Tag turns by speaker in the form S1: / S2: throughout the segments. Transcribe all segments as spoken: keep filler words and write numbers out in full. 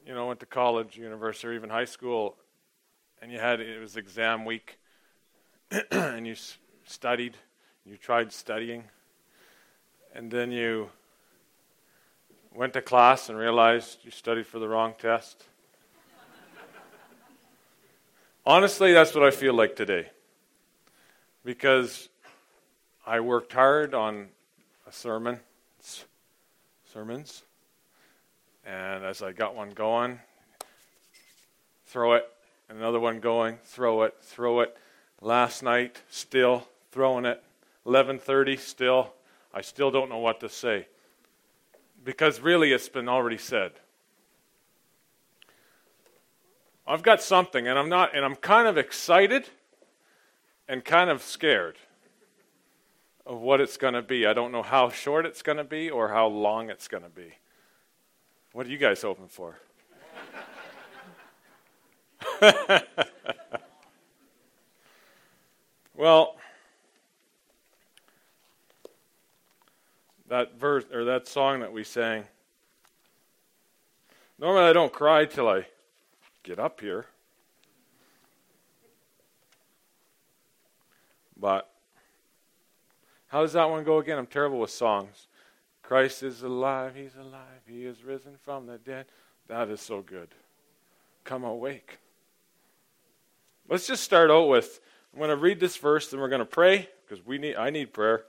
S1: you know, went to college, university, or even high school, and you had, it was exam week, and you s- studied, you tried studying, and then you went to class and realized you studied for the wrong test? Honestly, that's what I feel like today. Because I worked hard on a sermon, sermons, and as I got one going, throw it, and another one going, throw it, throw it. Last night, still throwing it. eleven thirty, still. I still don't know what to say. Because really, it's been already said. I've got something, and I'm not, and I'm kind of excited and kind of scared of what it's going to be. I don't know how short it's going to be or how long it's going to be. What are you guys hoping for? Well, that verse or that song that we sang. Normally, I don't cry till I get up here. But how does that one go again? I'm terrible with songs. Christ is alive, he's alive, he is risen from the dead. That is so good. Come awake. Let's just start out with, I'm going to read this verse, and we're going to pray, because we need. I need prayer.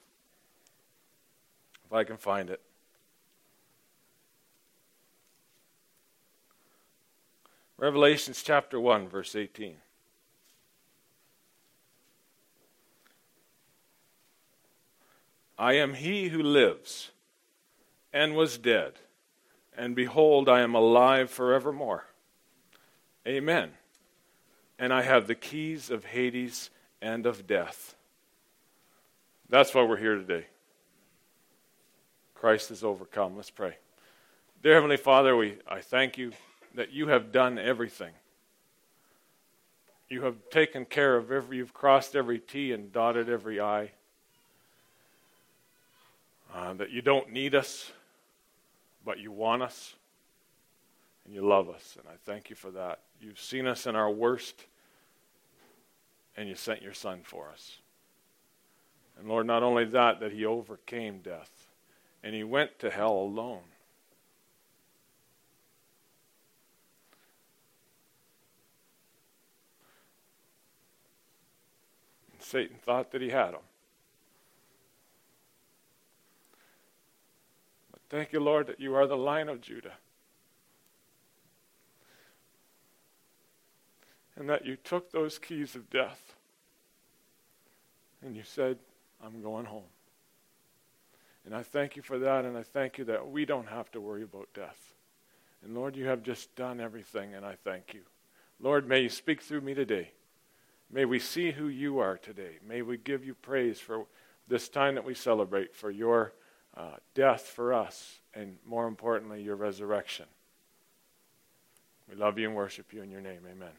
S1: If I can find it. Revelations chapter one, verse eighteen. I am he who lives and was dead, and behold, I am alive forevermore. Amen. And I have the keys of Hades and of death. That's why we're here today. Christ has overcome. Let's pray. Dear Heavenly Father, we I thank you that you have done everything. You have taken care of every, you've crossed every T and dotted every I. Uh, that you don't need us, but you want us, and you love us, and I thank you for that. You've seen us in our worst, and you sent your Son for us. And Lord, not only that, that he overcame death, and he went to hell alone. And Satan thought that he had him. Thank you, Lord, that you are the Lion of Judah. And that you took those keys of death and you said, I'm going home. And I thank you for that, and I thank you that we don't have to worry about death. And Lord, you have just done everything, and I thank you. Lord, may you speak through me today. May we see who you are today. May we give you praise for this time that we celebrate, for your Uh, death for us, and more importantly, your resurrection. We love you and worship you in your name. Amen.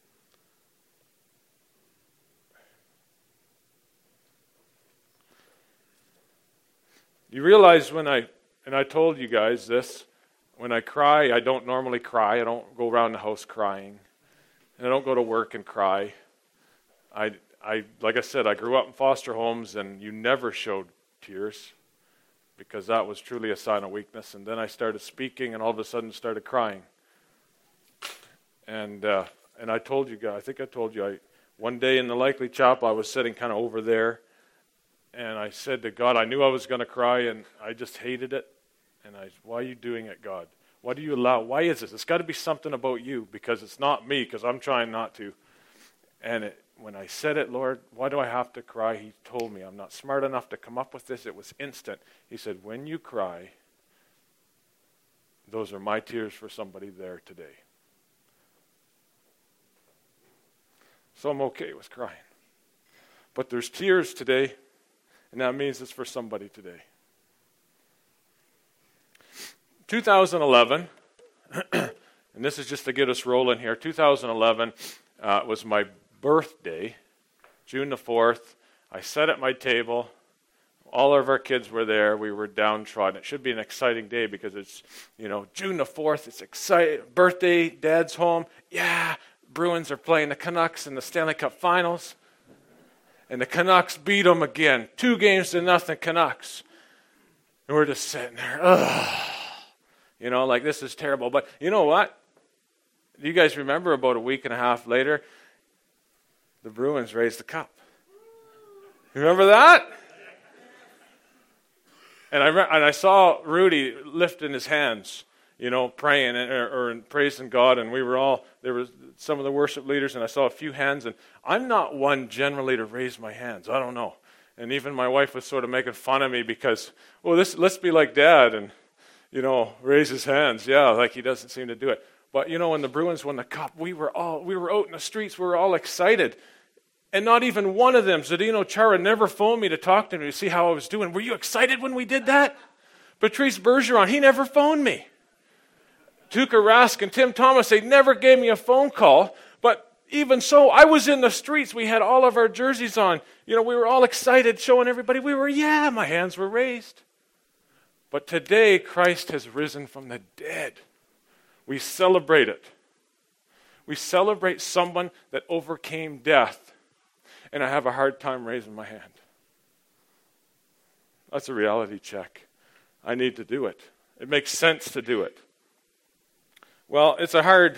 S1: You realize when I, and I told you guys this, when I cry, I don't normally cry. I don't go around the house crying. And I don't go to work and cry. I, I, like I said, I grew up in foster homes, and you never showed tears, because that was truly a sign of weakness. And then I started speaking, and all of a sudden started crying. And uh, and I told you guys, I think I told you, I one day in the Likely Chapel, I was sitting kind of over there, and I said to God, I knew I was going to cry, and I just hated it. And I, why are you doing it, God? Why do you allow? Why is this? It's got to be something about you, because it's not me, because I'm trying not to. And it, when I said it, Lord, why do I have to cry? He told me, I'm not smart enough to come up with this. It was instant. He said, when you cry, those are my tears for somebody there today. So I'm okay with crying. But there's tears today, and that means it's for somebody today. two thousand eleven, and this is just to get us rolling here, two thousand eleven uh, was my birthday, June the fourth. I sat at my table, all of our kids were there. We were downtrodden. It should be an exciting day because it's, you know, June the fourth. It's exciting. Birthday, Dad's home. Yeah, Bruins are playing the Canucks in the Stanley Cup Finals. And the Canucks beat them again. Two games to nothing, Canucks. And we're just sitting there. Ugh. You know, like this is terrible. But you know what? Do you guys remember about a week and a half later, the Bruins raised the cup? Remember that? And I re- and I saw Rudy lifting his hands, you know, praying and, or, or praising God, and we were all, there was some of the worship leaders, and I saw a few hands, and I'm not one generally to raise my hands. I don't know. And even my wife was sort of making fun of me because, well, this let's be like Dad and, you know, raise his hands. Yeah, like he doesn't seem to do it. But, you know, when the Bruins won the cup, we were all, we were out in the streets, we were all excited. And not even one of them, Zdeno Chara, never phoned me to talk to me to see how I was doing. Were you excited when we did that? Patrice Bergeron, he never phoned me. Tuukka Rask and Tim Thomas, they never gave me a phone call. But even so, I was in the streets. We had all of our jerseys on. You know, we were all excited, showing everybody we were, yeah, my hands were raised. But today, Christ has risen from the dead. We celebrate it. We celebrate someone that overcame death. And I have a hard time raising my hand. That's a reality check. I need to do it. It makes sense to do it. Well, it's a hard...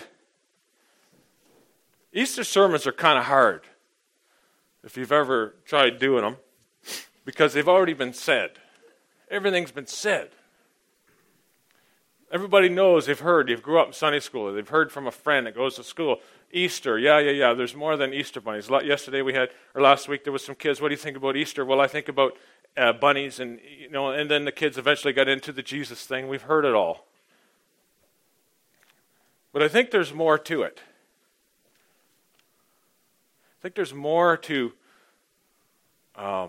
S1: Easter sermons are kind of hard, if you've ever tried doing them, because they've already been said. Everything's been said. Everybody knows, they've heard, they've grew up in Sunday school, they've heard from a friend that goes to school. Easter, yeah, yeah, yeah, there's more than Easter bunnies. Yesterday we had, or last week there was some kids, what do you think about Easter? Well, I think about uh, bunnies, and you know, and then the kids eventually got into the Jesus thing. We've heard it all. But I think there's more to it. I think there's more to um,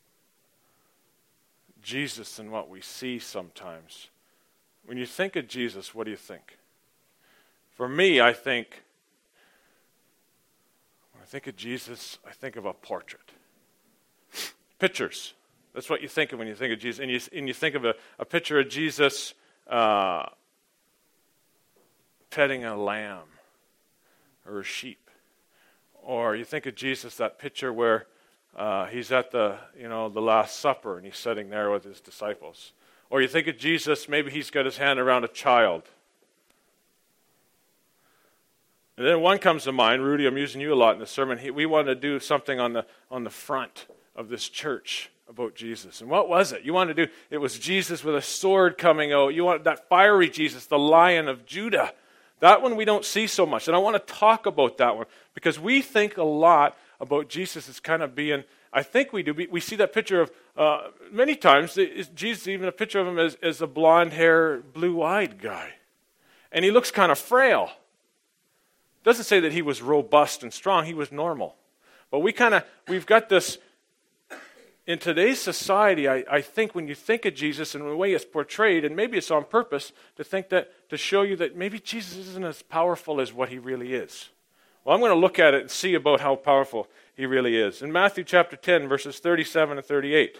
S1: Jesus than what we see sometimes. When you think of Jesus, what do you think? For me, I think, when I think of Jesus, I think of a portrait. Pictures. That's what you think of when you think of Jesus. And you, and you think of a, a picture of Jesus uh, petting a lamb or a sheep. Or you think of Jesus, that picture where uh, he's at the, you know, the Last Supper and he's sitting there with his disciples. Or you think of Jesus, maybe he's got his hand around a child. And then one comes to mind, Rudy, I'm using you a lot in the sermon. He, we wanted to do something on the on the front of this church about Jesus. And what was it? You wanted to do, it was Jesus with a sword coming out. You wanted that fiery Jesus, the Lion of Judah. That one we don't see so much. And I want to talk about that one because we think a lot about Jesus as kind of being, I think we do, we, we see that picture of, uh, many times, is Jesus, even a picture of him as, as a blonde-haired, blue-eyed guy. And he looks kind of frail. Doesn't say that he was robust and strong, he was normal. But we kind of, we've got this, in today's society, I, I think when you think of Jesus and the way it's portrayed, and maybe it's on purpose, to think that, to show you that maybe Jesus isn't as powerful as what he really is. Well, I'm going to look at it and see about how powerful he really is. In Matthew chapter ten, verses thirty-seven and thirty-eight.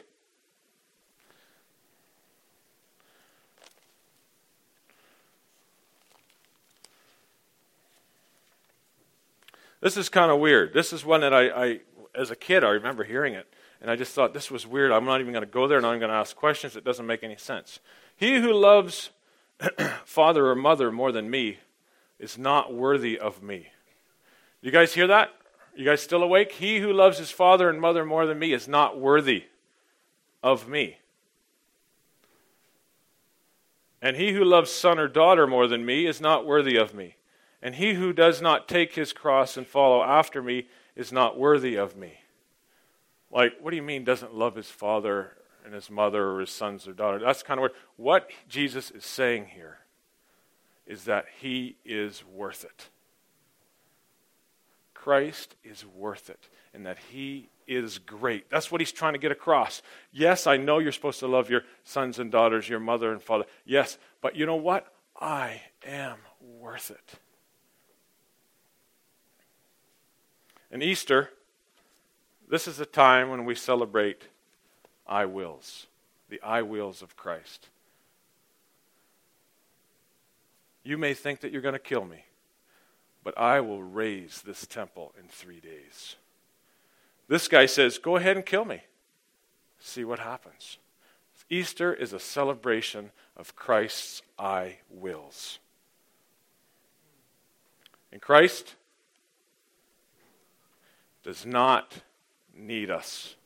S1: This is kind of weird. This is one that I, I, as a kid, I remember hearing it. And I just thought, this was weird. I'm not even going to go there, and I'm going to ask questions. It doesn't make any sense. He who loves father or mother more than me is not worthy of me. You guys hear that? You guys still awake? He who loves his father and mother more than me is not worthy of me. And he who loves son or daughter more than me is not worthy of me. And he who does not take his cross and follow after me is not worthy of me. Like, what do you mean doesn't love his father and his mother or his sons or daughters? That's kind of weird. What Jesus is saying here is that he is worth it. Christ is worth it, and that he is great. That's what he's trying to get across. Yes, I know you're supposed to love your sons and daughters, your mother and father. Yes, but you know what? I am worth it. And Easter, this is a time when we celebrate I wills. The I wills of Christ. You may think that you're going to kill me, but I will raise this temple in three days. This guy says, go ahead and kill me. See what happens. Easter is a celebration of Christ's I wills. And Christ does not need us.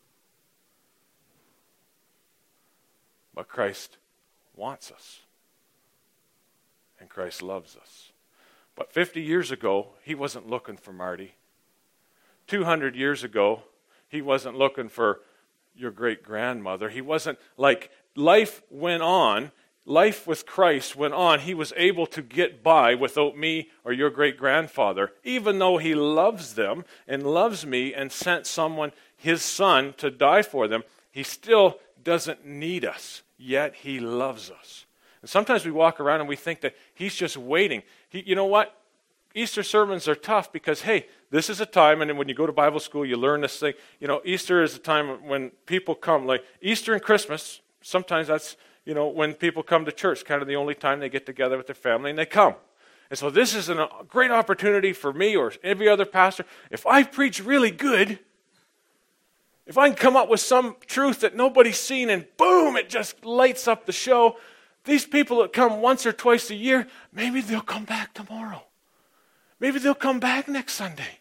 S1: But Christ wants us. And Christ loves us. But fifty years ago, he wasn't looking for Marty. two hundred years ago, he wasn't looking for your great-grandmother. He wasn't like, life went on. Life with Christ went on. He was able to get by without me or your great-grandfather, even though he loves them and loves me and sent someone, his son, to die for them. He still doesn't need us, yet he loves us. And sometimes we walk around and we think that he's just waiting. He, you know what? Easter sermons are tough because, hey, this is a time, and when you go to Bible school, you learn this thing. You know, Easter is a time when people come, like Easter and Christmas, sometimes that's, you know, when people come to church, kind of the only time they get together with their family, and they come. And so this is a great opportunity for me or every other pastor. If I preach really good, if I can come up with some truth that nobody's seen, and boom, it just lights up the show, these people that come once or twice a year, maybe they'll come back tomorrow. Maybe they'll come back next Sunday.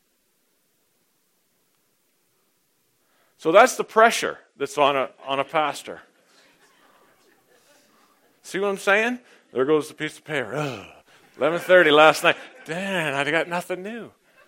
S1: So that's the pressure that's on a on a pastor. See what I'm saying? There goes the piece of paper. Ugh. eleven thirty last night. Damn, I got nothing new.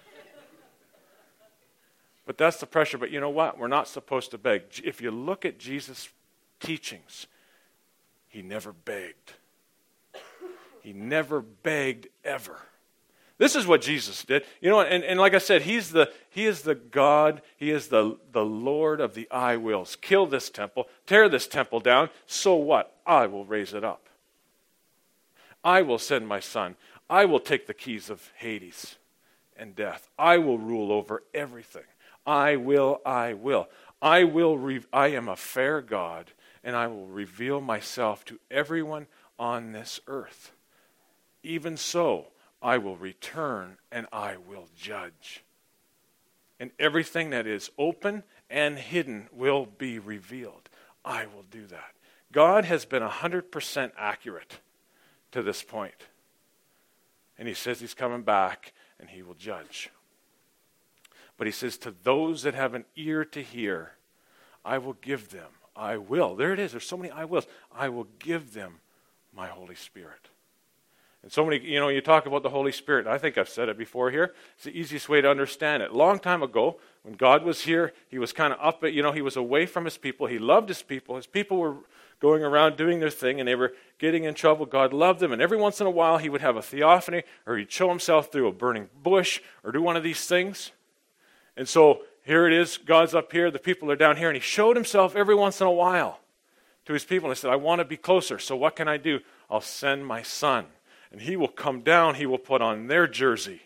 S1: But that's the pressure. But you know what? We're not supposed to beg. If you look at Jesus' teachings, he never begged. He never begged ever. This is what Jesus did. You know, and, and like I said, he's the he is the God, he is the, the Lord of the I wills. Kill this temple, tear this temple down, so what? I will raise it up. I will send my son. I will take the keys of Hades and death. I will rule over everything. I will, I will. I will, re- I am a fair God, and I will reveal myself to everyone on this earth. Even so, I will return and I will judge. And everything that is open and hidden will be revealed. I will do that. God has been one hundred percent accurate to this point. And he says he's coming back and he will judge. But he says, to those that have an ear to hear, I will give them. I will. There it is. There's so many I wills. I will give them my Holy Spirit. And so many, you know, you talk about the Holy Spirit. I think I've said it before here. It's the easiest way to understand it. A long time ago, when God was here, he was kind of up, you know, he was away from his people. He loved his people. His people were going around doing their thing, and they were getting in trouble. God loved them, and every once in a while, he would have a theophany, or he'd show himself through a burning bush, or do one of these things. And so here it is. God's up here. The people are down here, and he showed himself every once in a while to his people. And he said, I want to be closer, so what can I do? I'll send my son. And he will come down, he will put on their jersey.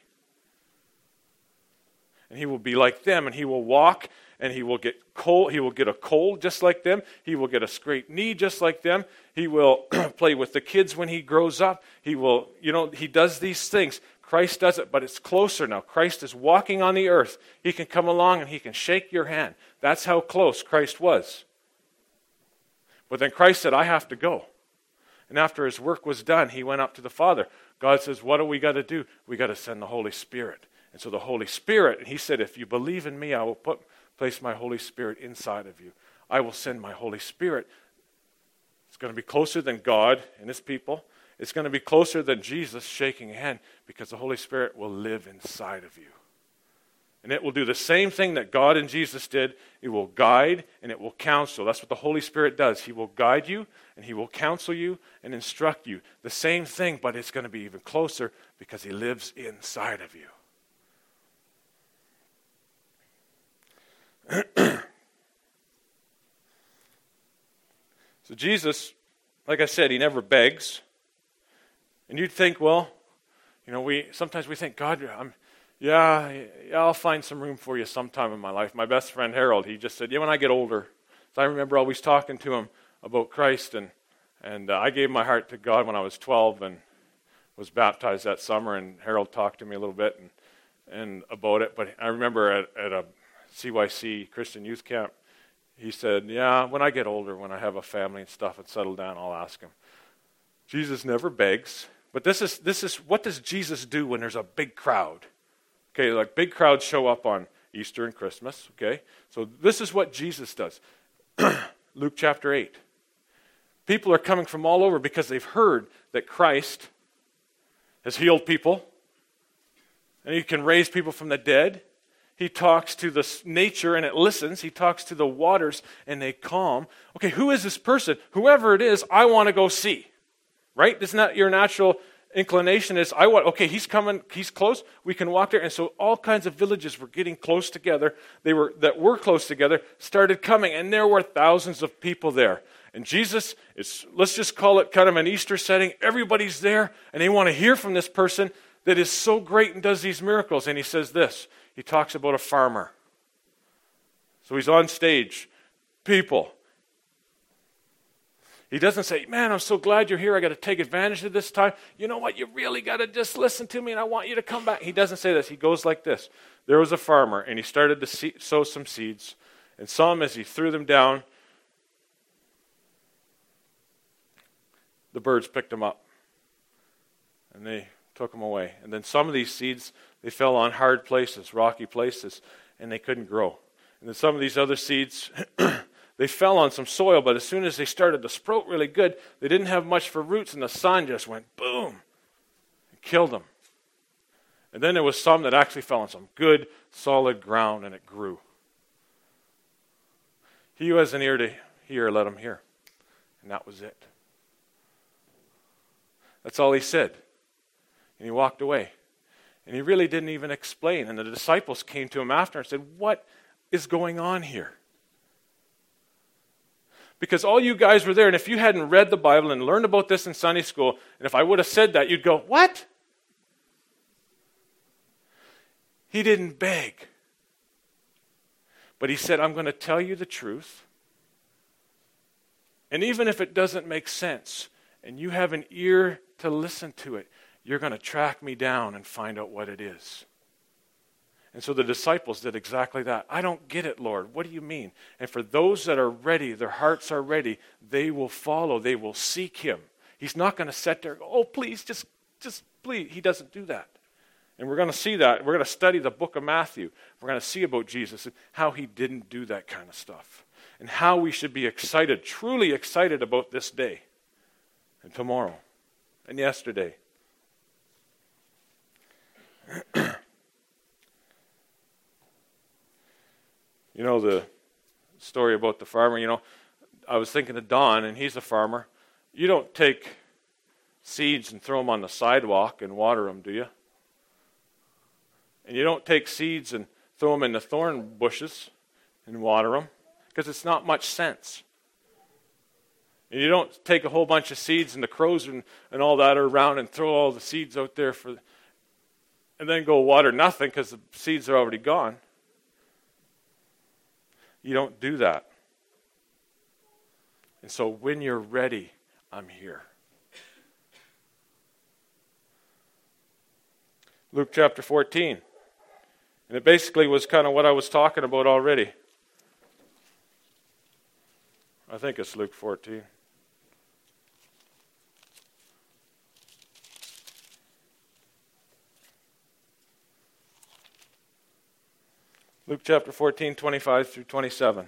S1: And he will be like them, and he will walk, and he will get cold. He will get a cold just like them. He will get a scraped knee just like them. He will play with the kids when he grows up. He will, you know, he does these things. Christ does it, but it's closer now. Christ is walking on the earth. He can come along and he can shake your hand. That's how close Christ was. But then Christ said, I have to go. And after his work was done, he went up to the Father. God says, what do we got to do? We got to send the Holy Spirit. And so the Holy Spirit, and he said, if you believe in me, I will put place my Holy Spirit inside of you. I will send my Holy Spirit. It's going to be closer than God and his people. It's going to be closer than Jesus shaking a hand, because the Holy Spirit will live inside of you. And it will do the same thing that God and Jesus did. It will guide and it will counsel. That's what the Holy Spirit does. He will guide you and he will counsel you and instruct you. The same thing, but it's going to be even closer because he lives inside of you. So Jesus, like I said, he never begs. And you'd think, well, you know, we sometimes we think, God, I'm Yeah, yeah, I'll find some room for you sometime in my life. My best friend Harold, he just said, yeah, when I get older, So I remember always talking to him about Christ, and and uh, I gave my heart to God when I was twelve and was baptized that summer, and Harold talked to me a little bit and and about it. But I remember at, at a C Y C Christian Youth Camp, he said, yeah, when I get older, when I have a family and stuff and settle down, I'll ask him. Jesus never begs, but this is this is what does Jesus do when there's a big crowd? Okay, like big crowds show up on Easter and Christmas, okay? So this is what Jesus does. Luke chapter eight. People are coming from all over because they've heard that Christ has healed people, and he can raise people from the dead. He talks to the nature and it listens. He talks to the waters and they calm. Okay, who is this person? Whoever it is, I want to go see. Right? Isn't that your natural inclination? Is I want, okay, he's coming, he's close, we can walk there. And so all kinds of villages were getting close together. They were that were close together, started coming, and there were thousands of people there. And Jesus is, let's just call it kind of an Easter setting. Everybody's there, and they want to hear from this person that is so great and does these miracles. And he says this. He talks about a farmer. So he's on stage. People. He doesn't say, man, I'm so glad you're here. I got to take advantage of this time. You know what? You really got to just listen to me, and I want you to come back. He doesn't say this. He goes like this. There was a farmer, and he started to see, sow some seeds. And some, as he threw them down, the birds picked them up. And they took them away. And then some of these seeds, they fell on hard places, rocky places, and they couldn't grow. And then some of these other seeds, they fell on some soil, but as soon as they started to sprout really good, they didn't have much for roots, and the sun just went boom and killed them. And then there was some that actually fell on some good, solid ground, and it grew. He who has an ear to hear, let him hear. And that was it. That's all he said. And he walked away. And he really didn't even explain. And the disciples came to him after and said, what is going on here? Because all you guys were there, and if you hadn't read the Bible and learned about this in Sunday school, and if I would have said that, you'd go, what? He didn't beg. But he said, I'm going to tell you the truth. And even if it doesn't make sense, and you have an ear to listen to it, you're going to track me down and find out what it is. And so the disciples did exactly that. I don't get it, Lord. What do you mean? And for those that are ready, their hearts are ready, they will follow. They will seek him. He's not going to sit there and go, oh, please, just, just please. He doesn't do that. And we're going to see that. We're going to study the book of Matthew. We're going to see about Jesus and how he didn't do that kind of stuff. And how we should be excited, truly excited about this day and tomorrow and yesterday. You know the story about the farmer. You know, I was thinking of Don, and he's a farmer. You don't take seeds and throw them on the sidewalk and water them, do you? And you don't take seeds and throw them in the thorn bushes and water them, because it's not much sense. And you don't take a whole bunch of seeds and the crows and, and all that are around and throw all the seeds out there for, and then go water nothing because the seeds are already gone. You don't do that. And so when you're ready, I'm here. Luke chapter fourteen. And it basically was kind of what I was talking about already. I think it's Luke fourteen. Luke chapter fourteen, twenty-five through twenty-seven.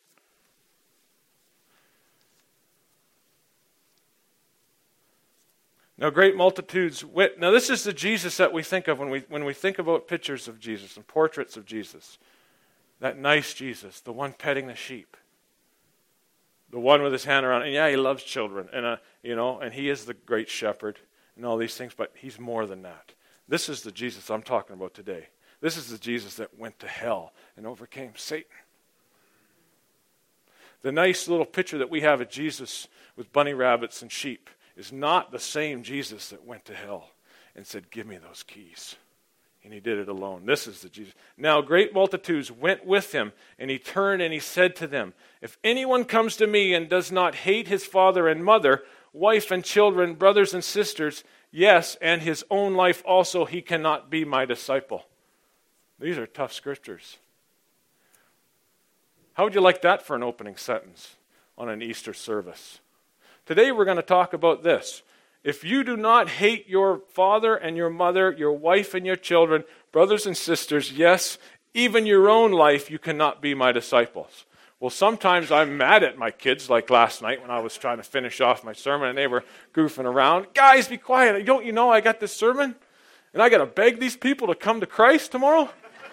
S1: Now great multitudes wit. Now this is the Jesus that we think of when we when we think about pictures of Jesus and portraits of Jesus. That nice Jesus, the one petting the sheep. The one with his hand around, and yeah, he loves children, and uh, you know, and he is the great shepherd and all these things, but he's more than that. This is the Jesus I'm talking about today. This is the Jesus that went to hell and overcame Satan. The nice little picture that we have of Jesus with bunny rabbits and sheep is not the same Jesus that went to hell and said, give me those keys. And he did it alone. This is the Jesus. Now great multitudes went with him, and he turned and he said to them, if anyone comes to me and does not hate his father and mother, wife and children, brothers and sisters, yes, and his own life also, he cannot be my disciple. These are tough scriptures. How would you like that for an opening sentence on an Easter service? Today we're going to talk about this. If you do not hate your father and your mother, your wife and your children, brothers and sisters, yes, even your own life, you cannot be my disciples. Well, sometimes I'm mad at my kids, like last night when I was trying to finish off my sermon and they were goofing around. Guys, be quiet. Don't you know I got this sermon? And I got to beg these people to come to Christ tomorrow?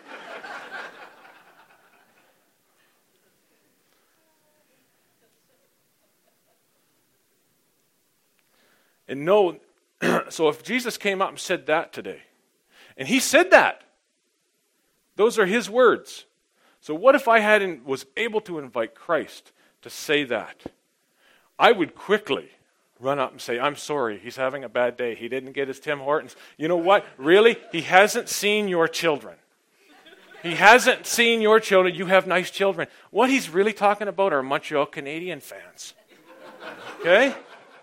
S1: And no, so if Jesus came up and said that today, and he said that, those are his words. So what if I hadn't was able to invite Christ to say that? I would quickly run up and say, I'm sorry, he's having a bad day. He didn't get his Tim Hortons. You know what? Really? He hasn't seen your children. He hasn't seen your children. You have nice children. What he's really talking about are Montreal Canadian fans. Okay?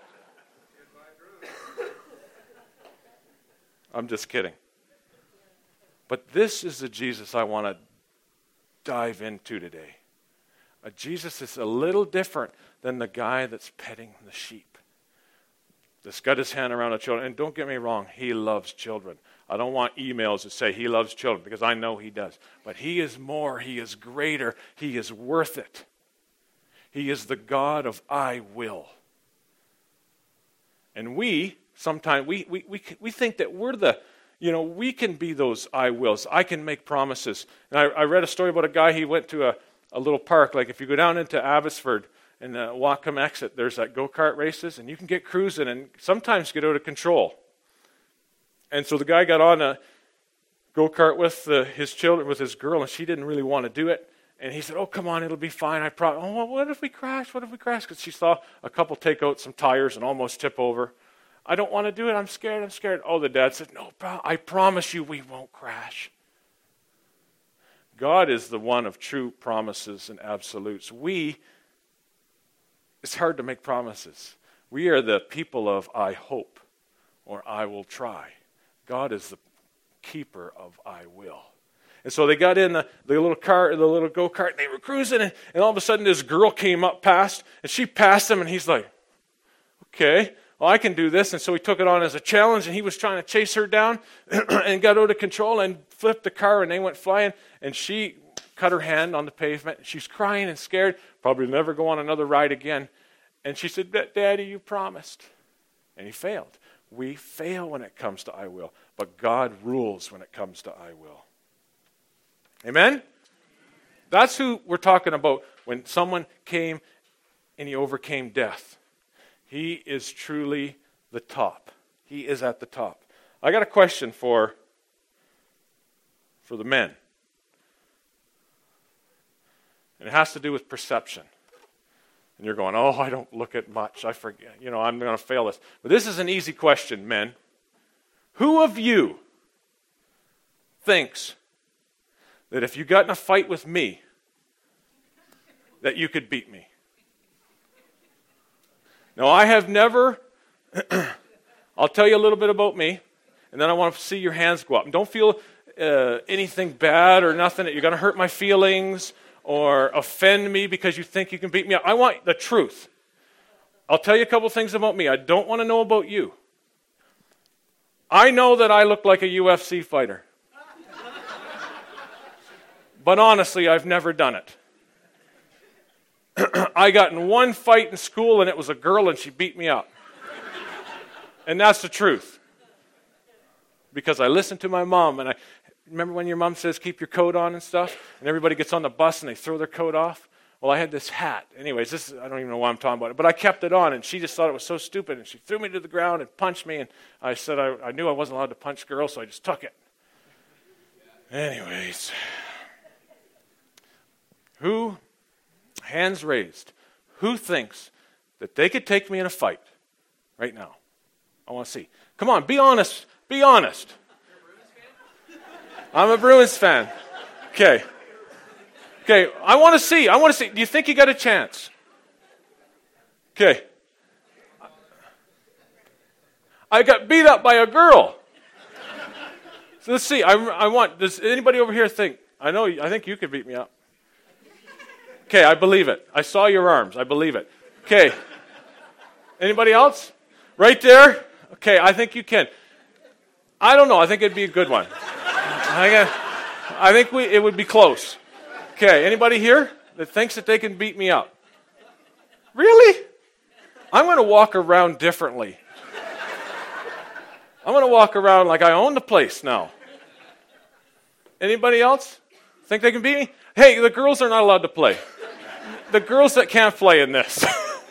S1: I'm just kidding. But this is the Jesus I want to dive into today. A Jesus that's a little different than the guy that's petting the sheep. That's got his hand around the children. And don't get me wrong, he loves children. I don't want emails that say he loves children, because I know he does. But he is more, he is greater, he is worth it. He is the God of I will. And we, sometimes, we, we, we, we think that we're the, you know, we can be those I wills. I can make promises. And I, I read a story about a guy, he went to a, a little park. Like if you go down into Abbotsford and uh, Whatcom exit, there's that go-kart races, and you can get cruising and sometimes get out of control. And so the guy got on a go-kart with uh, his children, with his girl, and she didn't really want to do it. And he said, oh, come on, it'll be fine. I promise. Oh, well, what if we crash? What if we crash? Because she saw a couple take out some tires and almost tip over. I don't want to do it. I'm scared. I'm scared. Oh, the dad said, no, I promise you we won't crash. God is the one of true promises and absolutes. We, it's hard to make promises. We are the people of I hope or I will try. God is the keeper of I will. And so they got in the, the little car, the little go-kart, and they were cruising, and, and all of a sudden this girl came up past, and she passed him, and he's like, okay, well, I can do this. And so he took it on as a challenge, and he was trying to chase her down and got out of control and flipped the car, and they went flying, and she cut her hand on the pavement. She's crying and scared, probably never go on another ride again. And she said, Daddy, you promised. And he failed. We fail when it comes to I will, but God rules when it comes to I will. Amen? That's who we're talking about when someone came and he overcame death. He is truly the top. He is at the top. I got a question for, for the men. And it has to do with perception. And you're going, oh, I don't look at much. I forget. You know, I'm going to fail this. But this is an easy question, men. Who of you thinks that if you got in a fight with me, that you could beat me? Now, I have never, I'll tell you a little bit about me, and then I want to see your hands go up. And don't feel uh, anything bad or nothing, that you're going to hurt my feelings or offend me because you think you can beat me up. I want the truth. I'll tell you a couple things about me. I don't want to know about you. I know that I look like a U F C fighter. But honestly, I've never done it. I got in one fight in school, and it was a girl, and she beat me up. And that's the truth. Because I listened to my mom, and I remember when your mom says, keep your coat on and stuff, and everybody gets on the bus, and they throw their coat off? Well, I had this hat. Anyways, this is, I don't even know why I'm talking about it, but I kept it on, and she just thought it was so stupid, and she threw me to the ground and punched me, and I said I, I knew I wasn't allowed to punch girls, so I just took it. Anyways... Who, hands raised, who thinks that they could take me in a fight right now? I want to see. Come on, be honest. Be honest. I'm a Bruins fan. Okay. Okay, I want to see. I want to see. Do you think you got a chance? Okay. I got beat up by a girl. So let's see. I, I want, does anybody over here think, I know, I think you could beat me up. Okay, I believe it. I saw your arms. I believe it. Okay. Anybody else? Right there? Okay, I think you can. I don't know. I think it'd be a good one. I, I think we it would be close. Okay, anybody here that thinks that they can beat me up? Really? I'm going to walk around differently. I'm going to walk around like I own the place now. Anybody else think they can beat me? Hey, the girls are not allowed to play. The girls that can't play in this.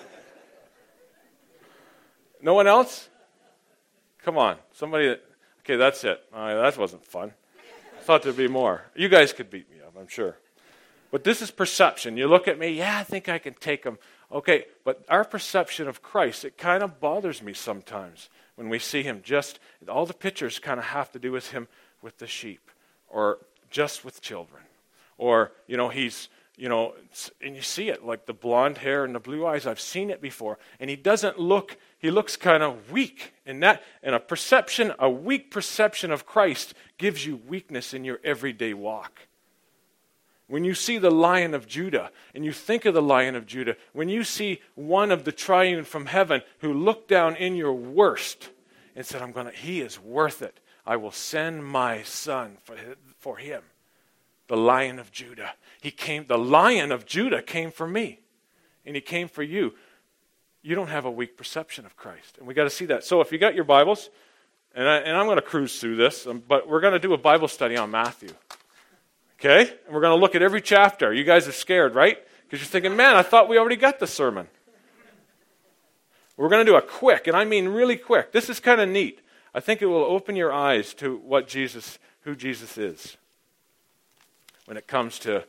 S1: No one else? Come on. Somebody that... Okay, that's it. Uh, that wasn't fun. I thought there'd be more. You guys could beat me up, I'm sure. But this is perception. You look at me, yeah, I think I can take them. Okay, but our perception of Christ, it kind of bothers me sometimes when we see him just, all the pictures kind of have to do with him with the sheep or just with children. Or, you know, he's, you know, and you see it, like the blonde hair and the blue eyes. I've seen it before. And he doesn't look, he looks kind of weak. And that, and a perception, a weak perception of Christ gives you weakness in your everyday walk. When you see the Lion of Judah, and you think of the Lion of Judah, when you see one of the triune from heaven who looked down in your worst and said, I'm gonna, he is worth it. I will send my son for, for him. The Lion of Judah. He came, the Lion of Judah came for me. And he came for you. You don't have a weak perception of Christ. And we got to see that. So if you got your Bibles, and, I, and I'm going to cruise through this, um, but we're going to do a Bible study on Matthew. Okay? And we're going to look at every chapter. You guys are scared, right? Because you're thinking, man, I thought we already got the sermon. We're going to do a quick, and I mean really quick. This is kind of neat. I think it will open your eyes to what Jesus, who Jesus is when it comes to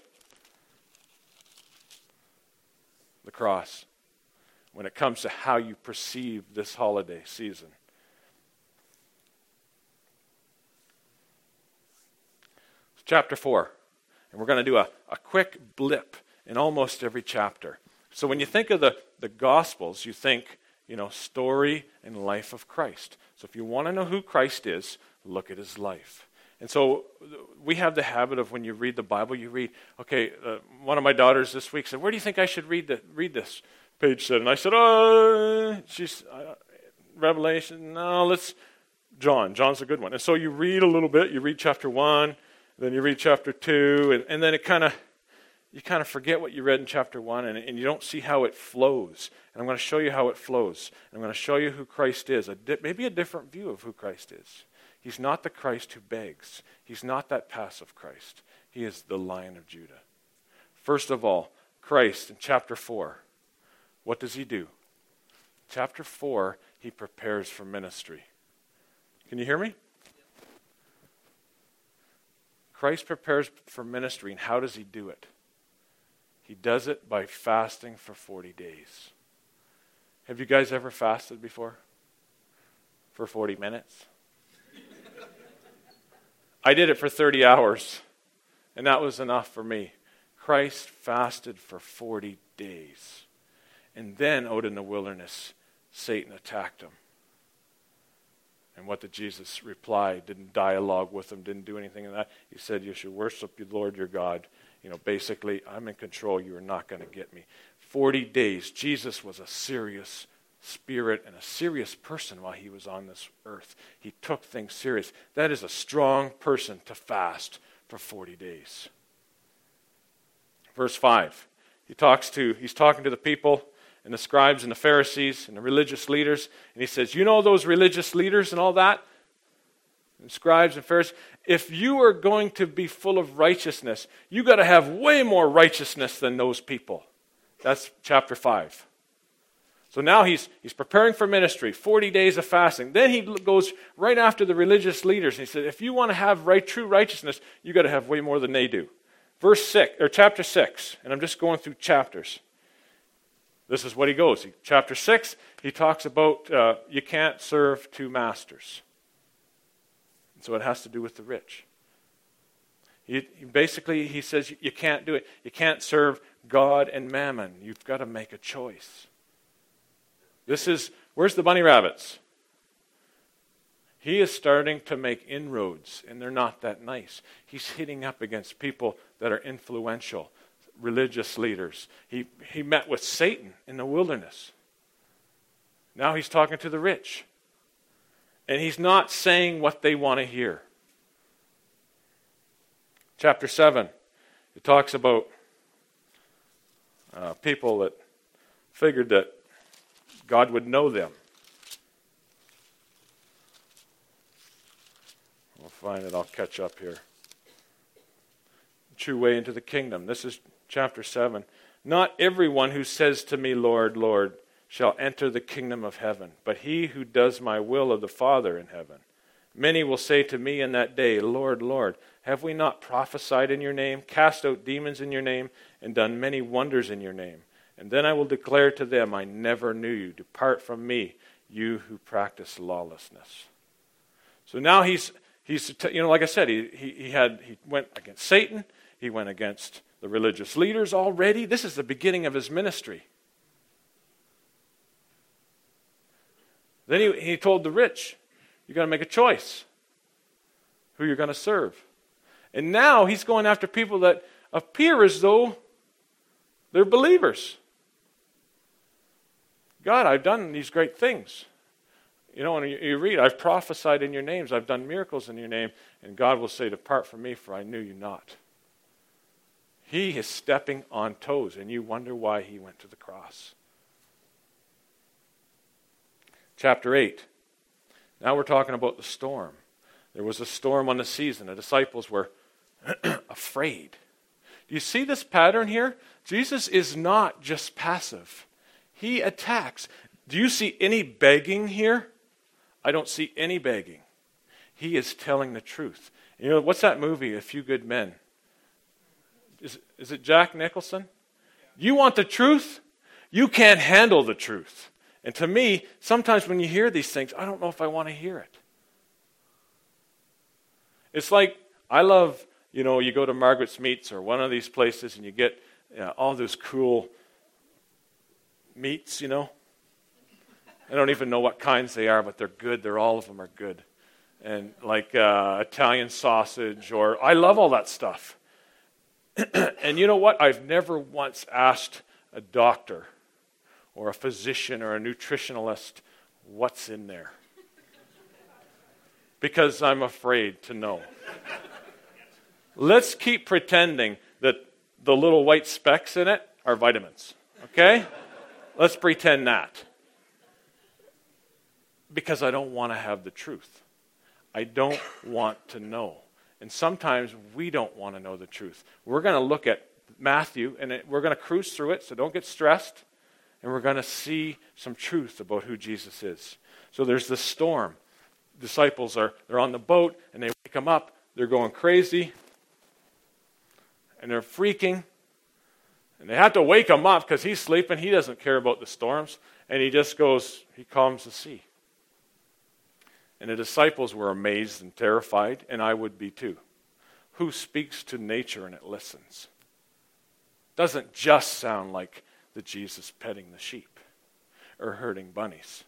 S1: the cross, when it comes to how you perceive this holiday season. It's chapter four, and we're going to do a, a quick blip in almost every chapter. So when you think of the, the Gospels, you think, you know, story and life of Christ. So if you want to know who Christ is, look at his life. And so we have the habit of when you read the Bible, you read, okay, uh, one of my daughters this week said, where do you think I should read the, read this? Page said, and I said, oh, she's, uh, Revelation, no, let's, John. John's a good one. And so you read a little bit, you read chapter one, then you read chapter two, and, and then it kind of, you kind of forget what you read in chapter one, and, and you don't see how it flows. And I'm going to show you how it flows. And I'm going to show you who Christ is, a di- maybe a different view of who Christ is. He's not the Christ who begs. He's not that passive Christ. He is the Lion of Judah. First of all, Christ in chapter four, what does he do? Chapter four, he prepares for ministry. Can you hear me? Christ prepares for ministry, and how does he do it? He does it by fasting for forty days. Have you guys ever fasted before? For forty minutes? I did it for thirty hours, and that was enough for me. Christ fasted for forty days. And then out in the wilderness, Satan attacked him. And what did Jesus reply? Didn't dialogue with him, didn't do anything in that. He said, you should worship the Lord your God. You know, basically, I'm in control. You are not going to get me. forty days. Jesus was a serious spirit and a serious person while he was on this earth. He took things serious. That is a strong person to fast for forty days. Verse five. He talks to, he's talking to the people and the scribes and the Pharisees and the religious leaders. And he says, you know those religious leaders and all that? And scribes and Pharisees. If you are going to be full of righteousness, you got to have way more righteousness than those people. That's chapter five. So now he's he's preparing for ministry, forty days of fasting. Then he goes right after the religious leaders. And he said, if you want to have right, true righteousness, you got to have way more than they do. Verse six, or chapter six, and I'm just going through chapters. This is what he goes. He, chapter six, he talks about uh, you can't serve two masters. And so it has to do with the rich. He, he basically, he says you can't do it. You can't serve God and mammon. You've got to make a choice. This is, where's the bunny rabbits? He is starting to make inroads, and they're not that nice. He's hitting up against people that are influential, religious leaders. He, he met with Satan in the wilderness. Now he's talking to the rich. And he's not saying what they want to hear. Chapter seven, it talks about uh, people that figured that God would know them. I'll find it, I'll catch up here. True way into the kingdom. This is chapter seven. Not everyone who says to me, Lord, Lord, shall enter the kingdom of heaven, but he who does my will of the Father in heaven. Many will say to me in that day, Lord, Lord, have we not prophesied in your name, cast out demons in your name, and done many wonders in your name? And then I will declare to them, I never knew you. Depart from me, you who practice lawlessness. So now he's, he's you know, like I said, he, he, he had he went against Satan. He went against the religious leaders already. This is the beginning of his ministry. Then he, he told the rich, you've got to make a choice who you're going to serve. And now he's going after people that appear as though they're believers. God, I've done these great things. You know, when you, you read, I've prophesied in your names, I've done miracles in your name, and God will say, depart from me, for I knew you not. He is stepping on toes, and you wonder why he went to the cross. Chapter eight. Now we're talking about the storm. There was a storm on the seas, and the disciples were afraid. Do you see this pattern here? Jesus is not just passive. He attacks. Do you see any begging here? I don't see any begging. He is telling the truth. You know, what's that movie, A Few Good Men? Is, is it Jack Nicholson? You want the truth? You can't handle the truth. And to me, sometimes when you hear these things, I don't know if I want to hear it. It's like, I love, you know, you go to Margaret's Meats or one of these places and you get you know, all those cool meats, you know. I don't even know what kinds they are, but they're good. They're all of them are good. And like uh, Italian sausage, or I love all that stuff. And you know what? I've never once asked a doctor or a physician or a nutritionalist what's in there. Because I'm afraid to know. Let's keep pretending that the little white specks in it are vitamins. Okay? Let's pretend that. Because I don't want to have the truth. I don't want to know. And sometimes we don't want to know the truth. We're going to look at Matthew, and it, we're going to cruise through it, so don't get stressed. And we're going to see some truth about who Jesus is. So there's this storm. Disciples are they're on the boat, and they wake him up. They're going crazy. And they're freaking. And they have to wake him up because he's sleeping. He doesn't care about the storms. And he just goes, he calms the sea. And the disciples were amazed and terrified, and I would be too. Who speaks to nature and it listens? Doesn't just sound like the Jesus petting the sheep or herding bunnies.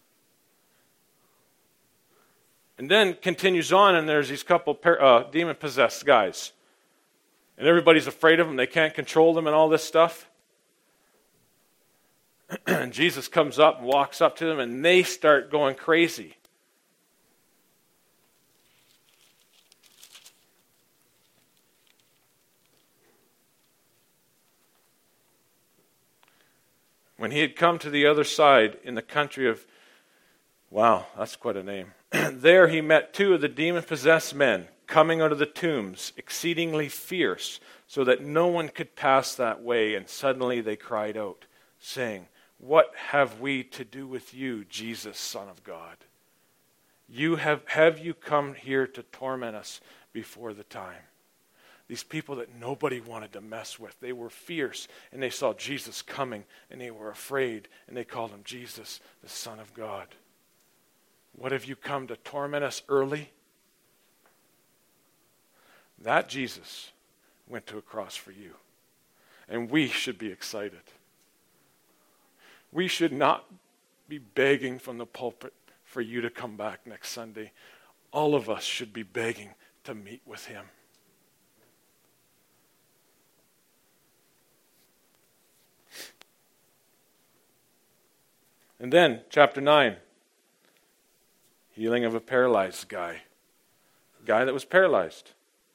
S1: And then continues on, and there's these couple uh, demon-possessed guys. And everybody's afraid of them. They can't control them and all this stuff. And Jesus comes up and walks up to them, and they start going crazy. When he had come to the other side in the country of, wow, that's quite a name. There he met two of the demon-possessed men coming out of the tombs, exceedingly fierce, so that no one could pass that way. And suddenly they cried out, saying, what have we to do with you, Jesus, Son of God? You have, have you come here to torment us before the time? These people that nobody wanted to mess with, they were fierce, and they saw Jesus coming, and they were afraid, and they called him Jesus, the Son of God. What have you come to torment us early? That Jesus went to a cross for you. And we should be excited. We should not be begging from the pulpit for you to come back next Sunday. All of us should be begging to meet with him. And then, chapter nine, healing of a paralyzed guy. A guy that was paralyzed.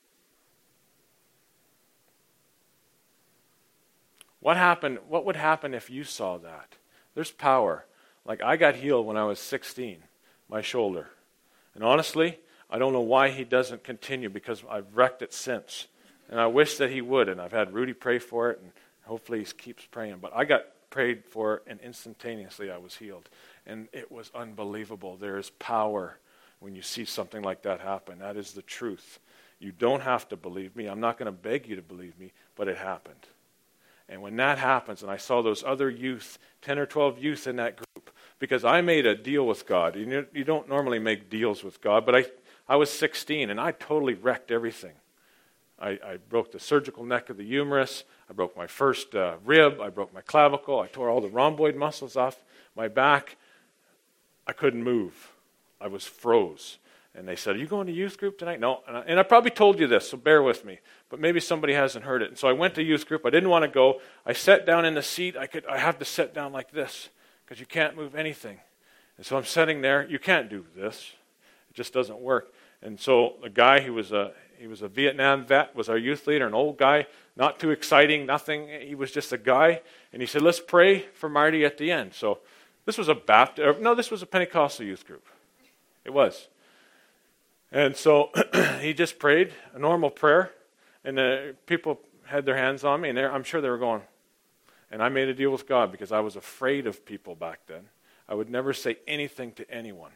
S1: What happened? What would happen if you saw that? There's power. Like, I got healed when I was sixteen, my shoulder. And honestly, I don't know why he doesn't continue, because I've wrecked it since. And I wish that he would, and I've had Rudy pray for it, and hopefully he keeps praying. But I got prayed for, and instantaneously I was healed. And it was unbelievable. There is power when you see something like that happen. That is the truth. You don't have to believe me. I'm not going to beg you to believe me, but it happened. And when that happens, and I saw those other youth, ten or twelve youth in that group, because I made a deal with God. You, you don't normally make deals with God, but I, I was sixteen, and I totally wrecked everything. I, I broke the surgical neck of the humerus. I broke my first uh, rib. I broke my clavicle. I tore all the rhomboid muscles off my back. I couldn't move. I was froze. And they said, are you going to youth group tonight? No. And I, and I probably told you this, so bear with me. But maybe somebody hasn't heard it. And so I went to youth group. I didn't want to go. I sat down in the seat. I could. I have to sit down like this because you can't move anything. And so I'm sitting there. You can't do this. It just doesn't work. And so the guy who was a he was a Vietnam vet, was our youth leader, an old guy, not too exciting, nothing. He was just a guy. And he said, let's pray for Marty at the end. So this was a Baptist, no, this was a Pentecostal youth group. It was. And so he just prayed a normal prayer. And the people had their hands on me, and I'm sure they were going. And I made a deal with God because I was afraid of people back then. I would never say anything to anyone.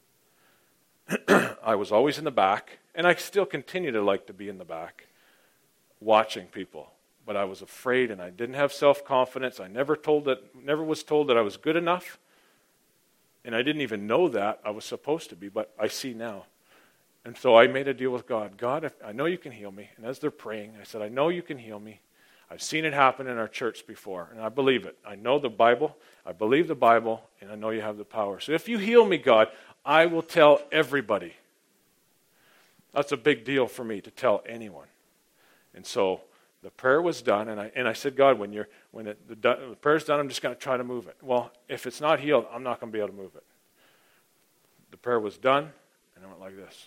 S1: I was always in the back, and I still continue to like to be in the back, watching people. But I was afraid, and I didn't have self-confidence. I never told that, never was told that I was good enough, and I didn't even know that I was supposed to be. But I see now, and so I made a deal with God. God, if, I know you can heal me. And as they're praying, I said, I know you can heal me. I've seen it happen in our church before, and I believe it. I know the Bible. I believe the Bible, and I know you have the power. So if you heal me, God, I will tell everybody. That's a big deal for me to tell anyone. And so the prayer was done, and I and I said, God, when you're when it, the, the prayer's done, I'm just going to try to move it. Well, if it's not healed, I'm not going to be able to move it. The prayer was done, and I went like this.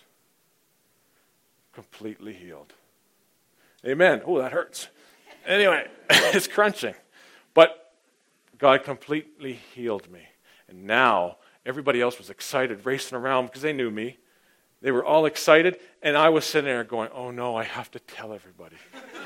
S1: Completely healed. Amen. Oh, that hurts. Anyway, it's crunching. But God completely healed me. And now everybody else was excited, racing around because they knew me. They were all excited, and I was sitting there going, oh no, I have to tell everybody.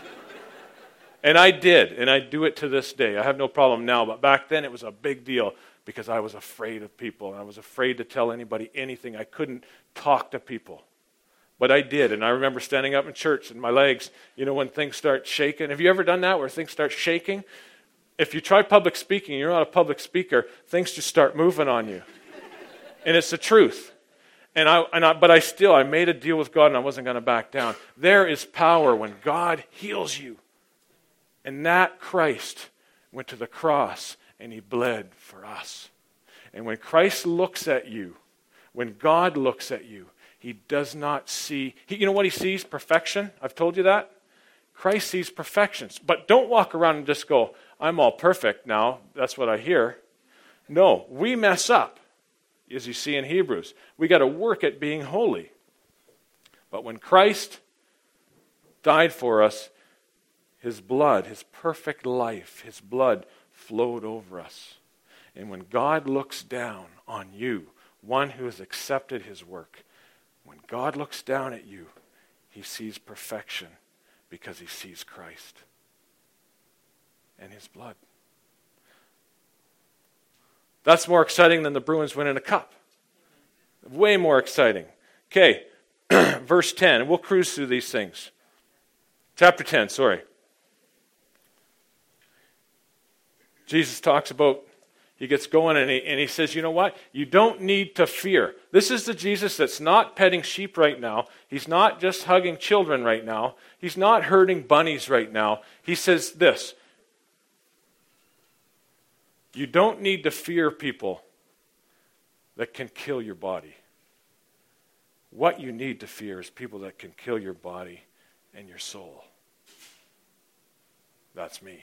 S1: And I did, and I do it to this day. I have no problem now, but back then it was a big deal because I was afraid of people, and I was afraid to tell anybody anything. I couldn't talk to people. But I did, and I remember standing up in church, and my legs, you know, when things start shaking. Have you ever done that, where things start shaking? If you try public speaking, you're not a public speaker, things just start moving on you. And it's the truth. And I, and I, but I still, I made a deal with God, and I wasn't going to back down. There is power when God heals you. And that Christ went to the cross, and he bled for us. And when Christ looks at you, when God looks at you, he does not see, he, you know what he sees? Perfection. I've told you that. Christ sees perfections. But don't walk around and just go, I'm all perfect now. That's what I hear. No, we mess up, as you see in Hebrews. We got to work at being holy. But when Christ died for us, his blood, his perfect life, his blood flowed over us. And when God looks down on you, one who has accepted his work, when God looks down at you, he sees perfection because he sees Christ and his blood. That's more exciting than the Bruins winning a cup. Way more exciting. Okay, verse ten. We'll cruise through these things. Chapter ten, sorry. Jesus talks about He gets going and he, and he says, you know what? You don't need to fear. This is the Jesus that's not petting sheep right now. He's not just hugging children right now. He's not herding bunnies right now. He says this: you don't need to fear people that can kill your body. What you need to fear is people that can kill your body and your soul. That's me.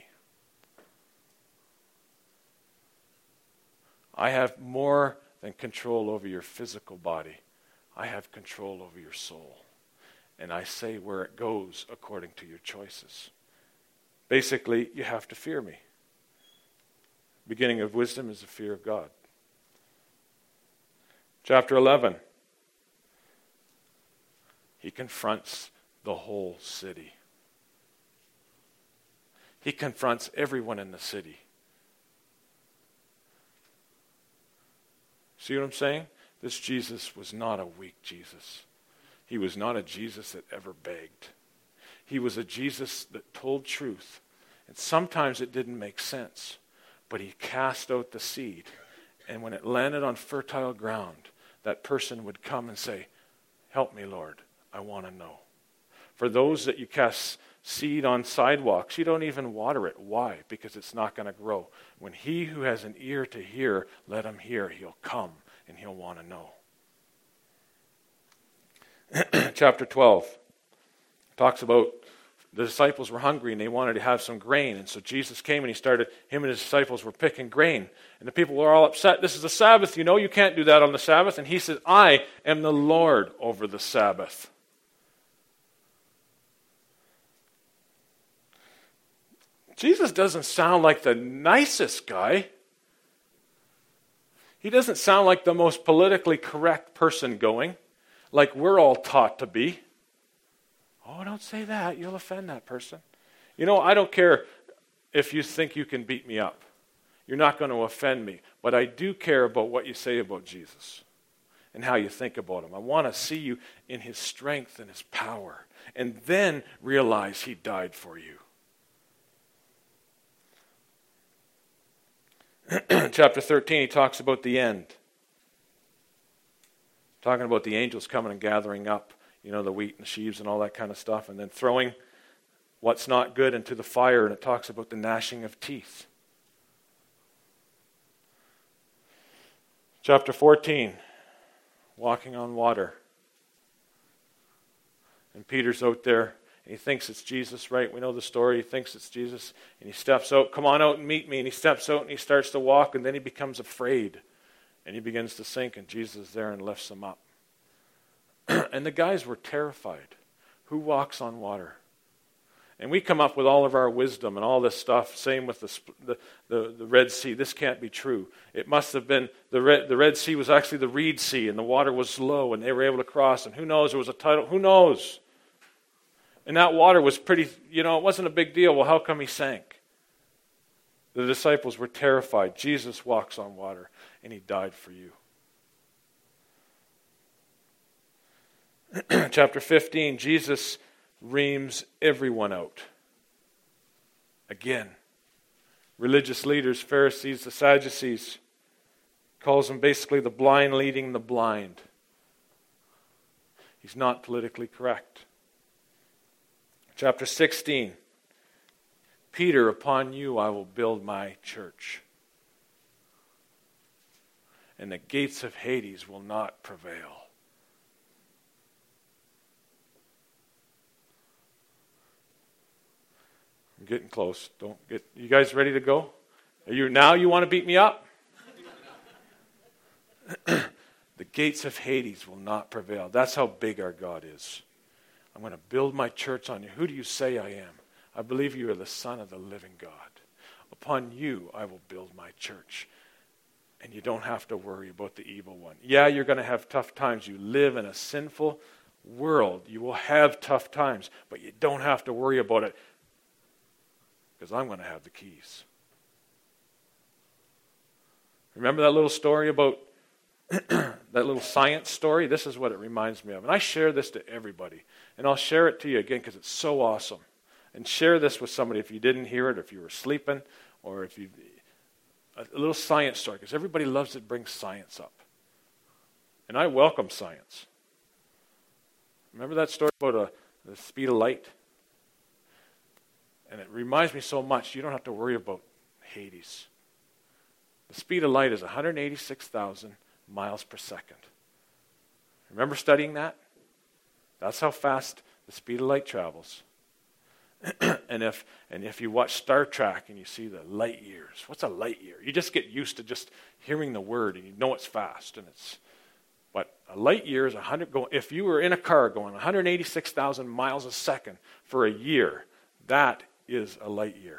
S1: I have more than control over your physical body. I have control over your soul. And I say where it goes according to your choices. Basically, you have to fear me. Beginning of wisdom is the fear of God. Chapter eleven. He confronts the whole city. He confronts everyone in the city. See what I'm saying? This Jesus was not a weak Jesus. He was not a Jesus that ever begged. He was a Jesus that told truth. And sometimes it didn't make sense. But he cast out the seed. And when it landed on fertile ground, that person would come and say, help me, Lord. I want to know. For those that you cast seed on sidewalks, you don't even water it. Why? Because it's not going to grow. When he who has an ear to hear, let him hear. He'll come and he'll want to know. Chapter twelve talks about the disciples were hungry and they wanted to have some grain. And so Jesus came and he started, him and his disciples were picking grain. And the people were all upset. This is the Sabbath, you know, you can't do that on the Sabbath. And he said, I am the Lord over the Sabbath. Jesus doesn't sound like the nicest guy. He doesn't sound like the most politically correct person going, like we're all taught to be. Oh, don't say that. You'll offend that person. You know, I don't care if you think you can beat me up. You're not going to offend me. But I do care about what you say about Jesus and how you think about him. I want to see you in his strength and his power, and then realize he died for you. Chapter thirteen, he talks about the end. Talking about the angels coming and gathering up, you know, the wheat and the sheaves and all that kind of stuff, and then throwing what's not good into the fire, and it talks about the gnashing of teeth. Chapter fourteen, walking on water. And Peter's out there, and he thinks it's Jesus, right? We know the story. He thinks it's Jesus. And he steps out, come on out and meet me. And he steps out and he starts to walk, and then he becomes afraid. And he begins to sink, and Jesus is there and lifts him up. And the guys were terrified. Who walks on water? And we come up with all of our wisdom and all this stuff. Same with the the, the, the Red Sea. This can't be true. It must have been, the Red, the Red Sea was actually the Reed Sea, and the water was low, and they were able to cross. And who knows, there was a tidal, who knows? And that water was pretty, you know, it wasn't a big deal. Well, how come he sank? The disciples were terrified. Jesus walks on water, and he died for you. Chapter fifteen, Jesus reams everyone out. Again, religious leaders, Pharisees, the Sadducees, calls them basically the blind leading the blind. He's not politically correct. Chapter sixteen, Peter, upon you I will build my church, and the gates of Hades will not prevail. I'm getting close. Don't get you guys ready to go? Are you now you want to beat me up? The gates of Hades will not prevail. That's how big our God is. I'm going to build my church on you. Who do you say I am? I believe you are the Son of the living God. Upon you I will build my church. And you don't have to worry about the evil one. Yeah, you're going to have tough times. You live in a sinful world. You will have tough times, but you don't have to worry about it, because I'm going to have the keys. Remember that little story about that little science story? This is what it reminds me of. And I share this to everybody. And I'll share it to you again because it's so awesome. And share this with somebody if you didn't hear it, or if you were sleeping, or if you... a little science story, because everybody loves to bring science up. And I welcome science. Remember that story about a, the speed of light? And it reminds me so much, you don't have to worry about Hades. The speed of light is one hundred eighty-six thousand miles per second. Remember studying that? That's how fast the speed of light travels. and if and if you watch Star Trek and you see the light years, what's a light year? You just get used to just hearing the word and you know it's fast. And it's but a light year is one hundred. Go, if you were in a car going one hundred eighty-six thousand miles a second for a year, that is a light year.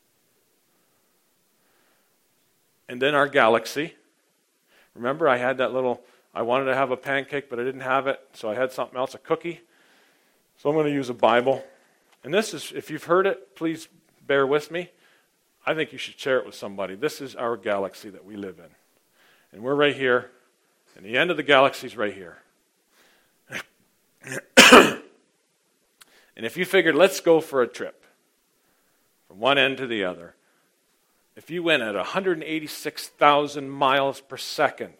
S1: And then our galaxy. Remember, I had that little, I wanted to have a pancake, but I didn't have it, so I had something else, a cookie. So I'm going to use a Bible. And this is, if you've heard it, please bear with me. I think you should share it with somebody. This is our galaxy that we live in. And we're right here, and the end of the galaxy is right here. And if you figured, let's go for a trip from one end to the other, if you went at one hundred eighty-six thousand miles per second,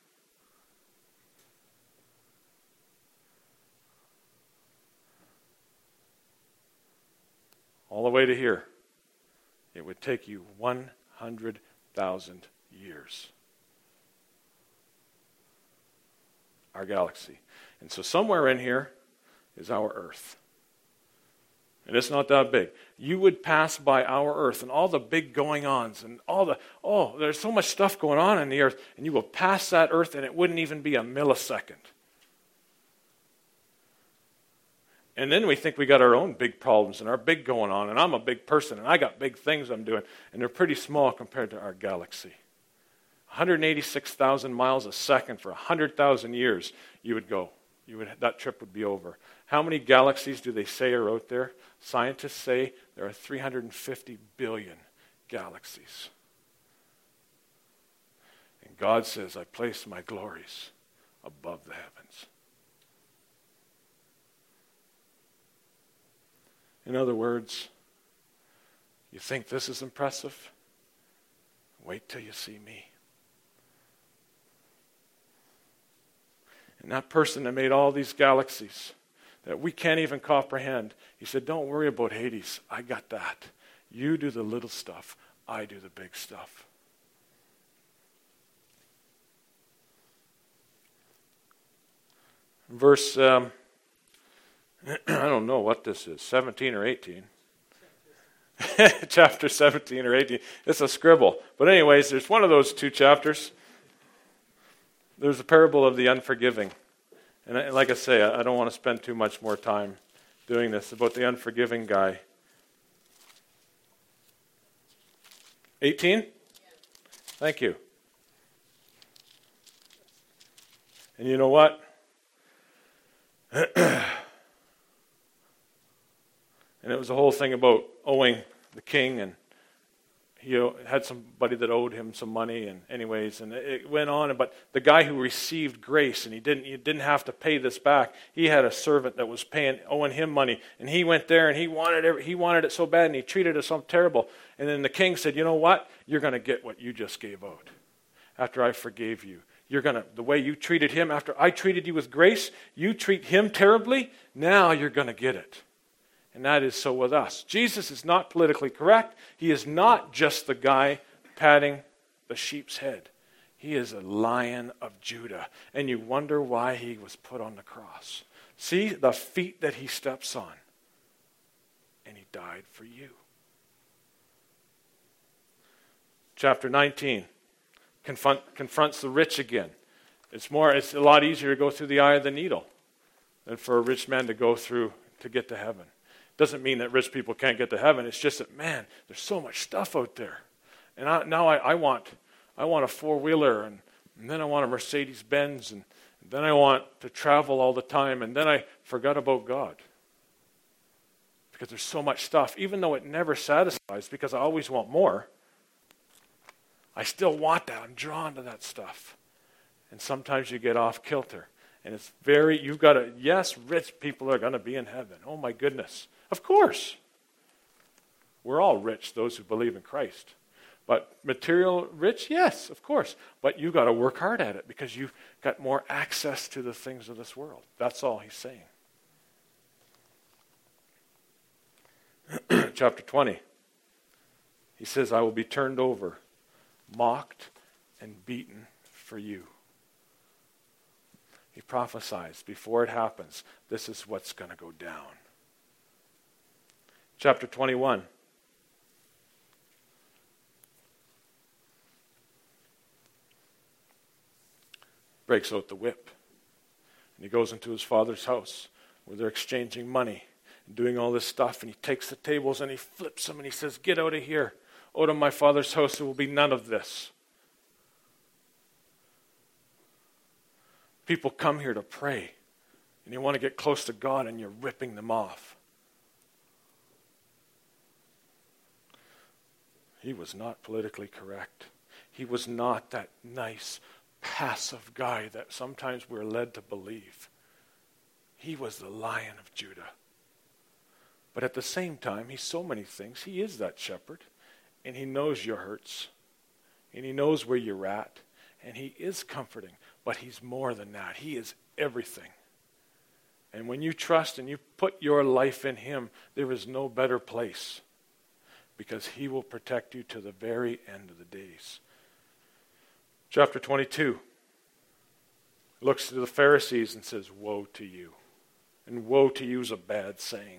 S1: all the way to here, it would take you one hundred thousand years. Our galaxy. And so somewhere in here is our Earth. And it's not that big. You would pass by our Earth and all the big going-ons and all the, oh, there's so much stuff going on in the Earth, and you will pass that Earth and it wouldn't even be a millisecond. And then we think we got our own big problems and our big going on, and I'm a big person and I got big things I'm doing, and they're pretty small compared to our galaxy. one hundred eighty-six thousand miles a second for one hundred thousand years, you would go. You would, that trip would be over. How many galaxies do they say are out there? Scientists say there are three hundred fifty billion galaxies. And God says, I place my glories above the heavens. In other words, you think this is impressive? Wait till you see me. And that person that made all these galaxies that we can't even comprehend, he said, don't worry about Hades. I got that. You do the little stuff. I do the big stuff. Verse, um, I don't know what this is, seventeen or eighteen. Chapter seventeen or eighteen. It's a scribble. But anyways, there's one of those two chapters. There's a parable of the unforgiving. And I, like I say, I, I don't want to spend too much more time doing this, about the unforgiving guy. eighteen? Yeah. Thank you. And you know what? And it was the whole thing about owing the king, and he had somebody that owed him some money, and anyways, and it went on. But the guy who received grace, and he didn't, he didn't have to pay this back. He had a servant that was paying, owing him money, and he went there, and he wanted, every, he wanted it so bad, and he treated it so terrible. And then the king said, "You know what? You're going to get what you just gave out. After I forgave you, you're going to the way you treated him. After I treated you with grace, you treat him terribly. Now you're going to get it." And that is so with us. Jesus is not politically correct. He is not just the guy patting the sheep's head. He is a Lion of Judah. And you wonder why he was put on the cross. See the feet that he steps on. And he died for you. Chapter nineteen confront, confronts the rich again. It's more. It's a lot easier to go through the eye of the needle than for a rich man to go through to get to heaven. Doesn't mean that rich people can't get to heaven. It's just that, man, there's so much stuff out there. And I, now I, I want I want a four-wheeler, and, and then I want a Mercedes-Benz, and, and then I want to travel all the time, and then I forgot about God. Because there's so much stuff. Even though it never satisfies, because I always want more, I still want that. I'm drawn to that stuff. And sometimes you get off kilter. And it's very, you've got to, yes, rich people are going to be in heaven. Oh my goodness. Of course. We're all rich, those who believe in Christ. But material rich, yes, of course. But you got to work hard at it because you've got more access to the things of this world. That's all he's saying. Chapter twenty. He says, I will be turned over, mocked, and beaten for you. He prophesies before it happens, this is what's going to go down. Chapter twenty-one. Breaks out the whip. And he goes into his father's house where they're exchanging money and doing all this stuff. And he takes the tables and he flips them and he says, get out of here. Out of my father's house there will be none of this. People come here to pray and you want to get close to God and you're ripping them off. He was not politically correct. He was not that nice, passive guy that sometimes we're led to believe. He was the Lion of Judah. But at the same time, he's so many things. He is that shepherd, and he knows your hurts, and he knows where you're at, and he is comforting. But he's more than that. He is everything. And when you trust and you put your life in him, there is no better place, because he will protect you to the very end of the days. Chapter twenty-two looks to the Pharisees and says, woe to you. And woe to you is a bad saying.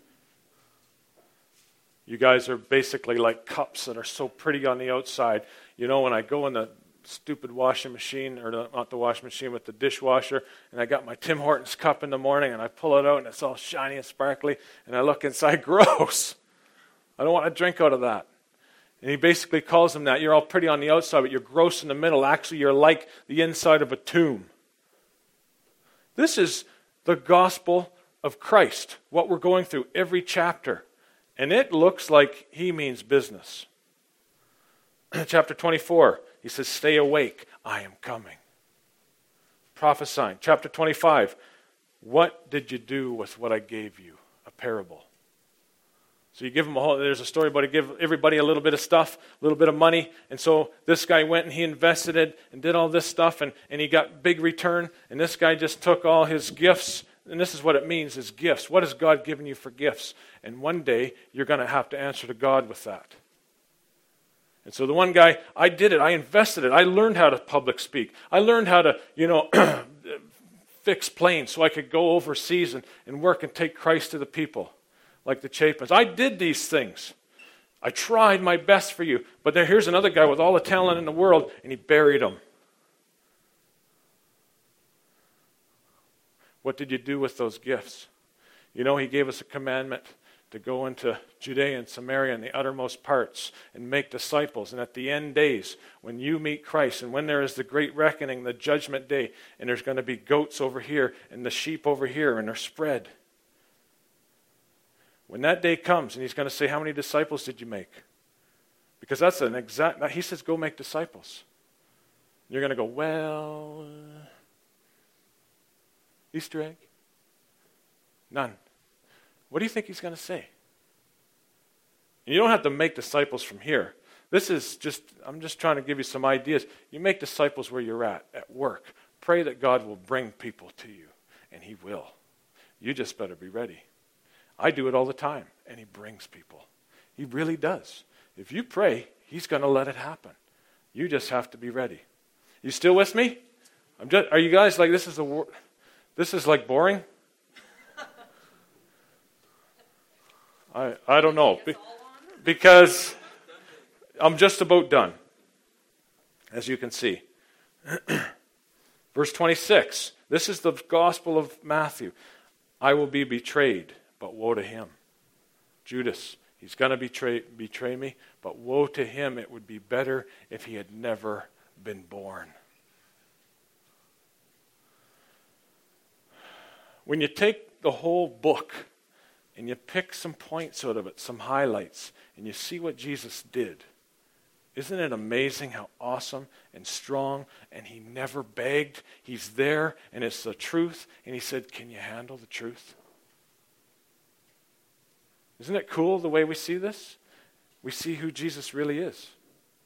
S1: You guys are basically like cups that are so pretty on the outside. You know, when I go in the stupid washing machine, or the, not the washing machine, but the dishwasher, and I got my Tim Hortons cup in the morning, and I pull it out, and it's all shiny and sparkly, and I look inside, gross. I don't want to drink out of that. And he basically calls them that. You're all pretty on the outside, but you're gross in the middle. Actually, you're like the inside of a tomb. This is the gospel of Christ, what we're going through every chapter. And it looks like he means business. Chapter twenty-four, he says, stay awake, I am coming. Prophesying. Chapter twenty-five, what did you do with what I gave you? A parable. So you give them a whole, there's a story about to give everybody a little bit of stuff, a little bit of money. And so this guy went and he invested it and did all this stuff and, and he got big return. And this guy just took all his gifts. And this is what it means, is gifts. What has God given you for gifts? And one day you're going to have to answer to God with that. And so the one guy, I did it. I invested it. I learned how to public speak. I learned how to, you know, fix planes so I could go overseas and, and work and take Christ to the people. Like the Chapins. I did these things. I tried my best for you. But there, here's another guy with all the talent in the world, and he buried him. What did you do with those gifts? You know, he gave us a commandment to go into Judea and Samaria and the uttermost parts and make disciples. And at the end days, when you meet Christ, and when there is the great reckoning, the judgment day, and there's going to be goats over here and the sheep over here, and they're spread. When that day comes and he's going to say, how many disciples did you make? Because that's an exact, he says, go make disciples. You're going to go, well, uh, Easter egg? None. What do you think he's going to say? And you don't have to make disciples from here. This is just, I'm just trying to give you some ideas. You make disciples where you're at, at work. Pray that God will bring people to you, and he will. You just better be ready. I do it all the time, and he brings people. He really does. If you pray, he's going to let it happen. You just have to be ready. You still with me? I'm just, are you guys like, this is a, this is like boring? I I don't know. Be, because I'm just about done, as you can see. Verse twenty-six. This is the gospel of Matthew. I will be betrayed. But woe to him. Judas, he's going to betray, betray me, but woe to him. It would be better if he had never been born. When you take the whole book and you pick some points out of it, some highlights, and you see what Jesus did, isn't it amazing how awesome and strong, and he never begged. He's there, and it's the truth, and he said, can you handle the truth? Isn't it cool the way we see this? We see who Jesus really is.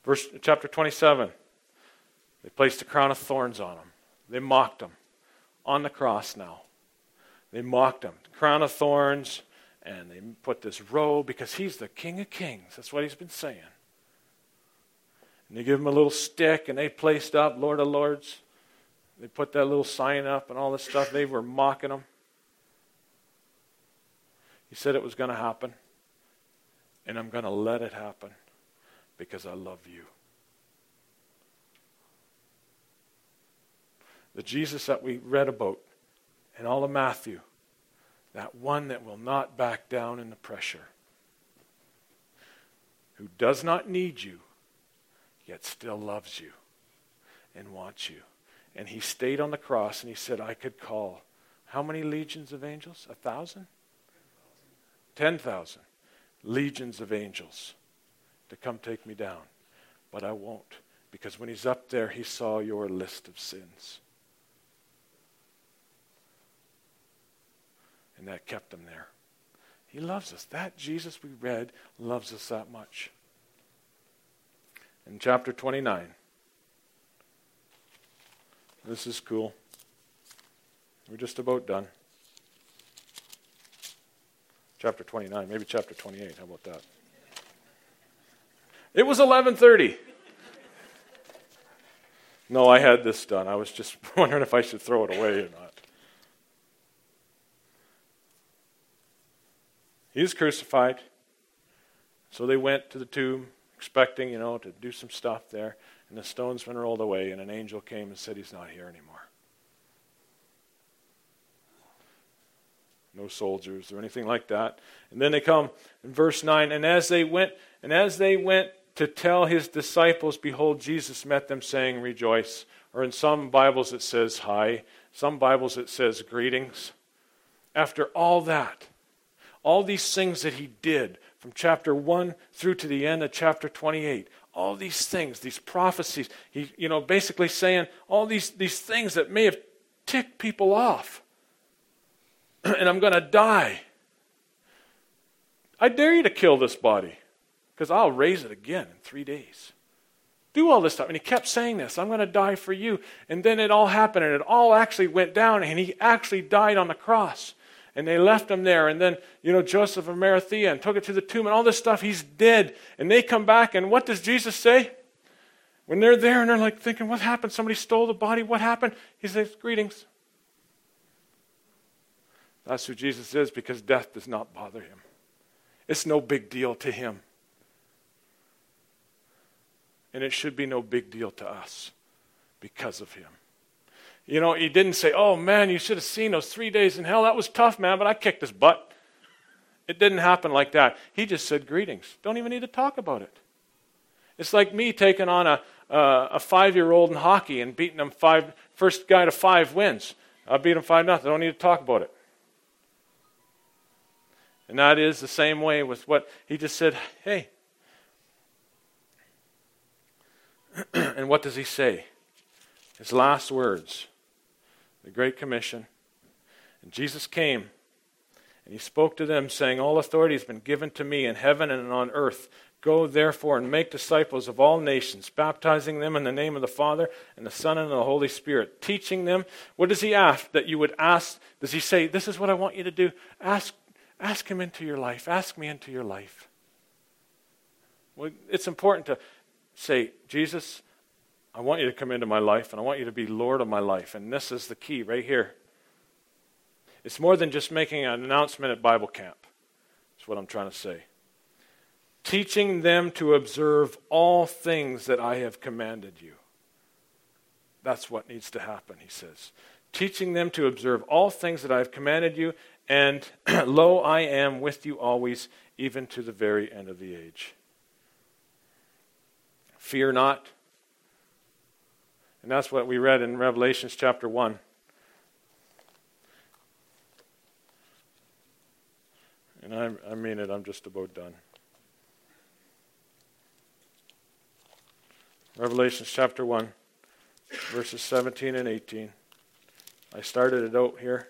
S1: Verse chapter twenty-seven. They placed a crown of thorns on him. They mocked him on the cross now. They mocked him. Crown of thorns, and they put this robe because he's the King of Kings. That's what he's been saying. And they give him a little stick, and they placed up Lord of Lords. They put that little sign up and all this stuff. They were mocking him. He said it was going to happen, and I'm going to let it happen because I love you. The Jesus that we read about in all of Matthew, that one that will not back down in the pressure, who does not need you, yet still loves you and wants you. And he stayed on the cross and he said, I could call how many legions of angels? A thousand? Ten thousand legions of angels to come take me down. But I won't, because when he's up there, he saw your list of sins. And that kept him there. He loves us. That Jesus we read loves us that much. In chapter twenty-nine, this is cool. We're just about done. Chapter twenty-nine, maybe chapter twenty-eight. How about that? It was eleven thirty. No, I had this done. I was just wondering if I should throw it away or not. He was crucified. So they went to the tomb, expecting, you know, to do some stuff there. And the stone's been rolled away, and an angel came and said he's not here anymore. No soldiers or anything like that. And then they come in verse nine, and as they went, and as they went to tell his disciples, behold, Jesus met them, saying, rejoice. Or in some Bibles it says hi. Some Bibles it says greetings. After all that, all these things that he did from chapter one through to the end of chapter twenty-eight, all these things, these prophecies, he, you know, basically saying all these, these things that may have ticked people off. And I'm going to die. I dare you to kill this body, because I'll raise it again in three days. Do all this stuff. And he kept saying this, I'm going to die for you. And then it all happened, and it all actually went down, and he actually died on the cross. And they left him there. And then, you know, Joseph of Arimathea and took it to the tomb and all this stuff. He's dead. And they come back. And what does Jesus say? When they're there and they're like thinking, what happened? Somebody stole the body. What happened? He says, greetings. That's who Jesus is, because death does not bother him. It's no big deal to him. And it should be no big deal to us because of him. You know, he didn't say, oh man, you should have seen those three days in hell. That was tough, man, but I kicked his butt. It didn't happen like that. He just said greetings. Don't even need to talk about it. It's like me taking on a, uh, a five-year-old in hockey and beating him five, first guy to five wins. I beat him five nothing. I don't need to talk about it. And that is the same way with what he just said, hey. And what does he say? His last words. The Great Commission. And Jesus came and he spoke to them, saying, all authority has been given to me in heaven and on earth. Go therefore and make disciples of all nations, baptizing them in the name of the Father and the Son and the Holy Spirit, teaching them. What does he ask that you would ask? Does he say, this is what I want you to do? Ask, ask him into your life. Ask me into your life. Well, it's important to say, Jesus, I want you to come into my life, and I want you to be Lord of my life. And this is the key right here. It's more than just making an announcement at Bible camp. That's what I'm trying to say. Teaching them to observe all things that I have commanded you. That's what needs to happen, he says. Teaching them to observe all things that I have commanded you, and lo, I am with you always, even to the very end of the age. Fear not. And that's what we read in Revelation chapter one. And I, I mean it, I'm just about done. Revelation chapter one, verses seventeen and eighteen. I started it out here.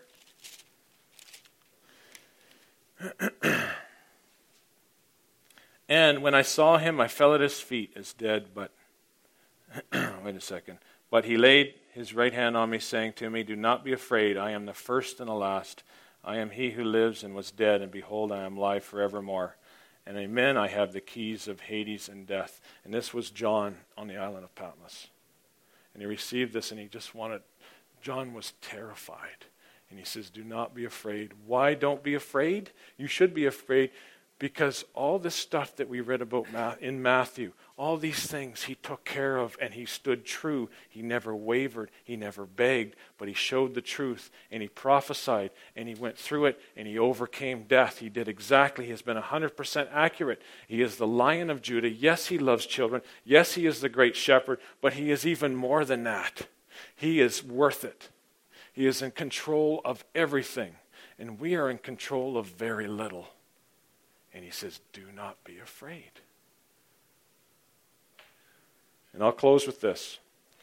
S2: And when I saw him, I fell at his feet as dead, but, wait a second. But he laid his right hand on me, saying to me, do not be afraid. I am the first and the last. I am he who lives and was dead, and behold, I am alive forevermore. And amen, I have the keys of Hades and death. And this was John on the island of Patmos. And he received this, and he just wanted, John was terrified. And he says, do not be afraid. Why don't be afraid? You should be afraid because all this stuff that we read about in Matthew, all these things he took care of, and he stood true. He never wavered. He never begged, but he showed the truth, and he prophesied, and he went through it, and he overcame death. He did exactly. He has been one hundred percent accurate. He is the Lion of Judah. Yes, he loves children. Yes, he is the great shepherd, but he is even more than that. He is worth it. He is in control of everything, and we are in control of very little. And he says, do not be afraid. And I'll close with this.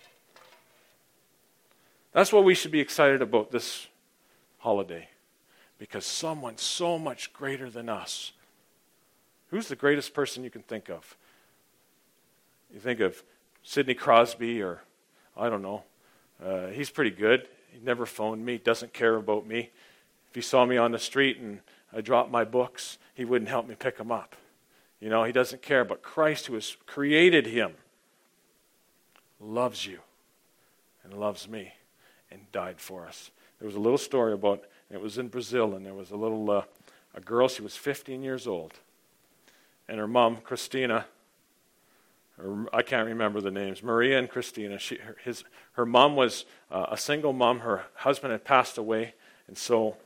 S2: That's what we should be excited about this holiday. Because someone so much greater than us. Who's the greatest person you can think of? You think of Sidney Crosby, or I don't know. Uh, he's pretty good. He never phoned me, doesn't care about me. If he saw me on the street and I dropped my books, he wouldn't help me pick them up. You know, he doesn't care. But Christ, who has created him, loves you and loves me and died for us. There was a little story about, and it was in Brazil, and there was a little, uh, a girl, she was fifteen years old. And her mom, Christina, or I can't remember the names, Maria and Christina, she, her, his, her mom was uh, a single mom. Her husband had passed away, and so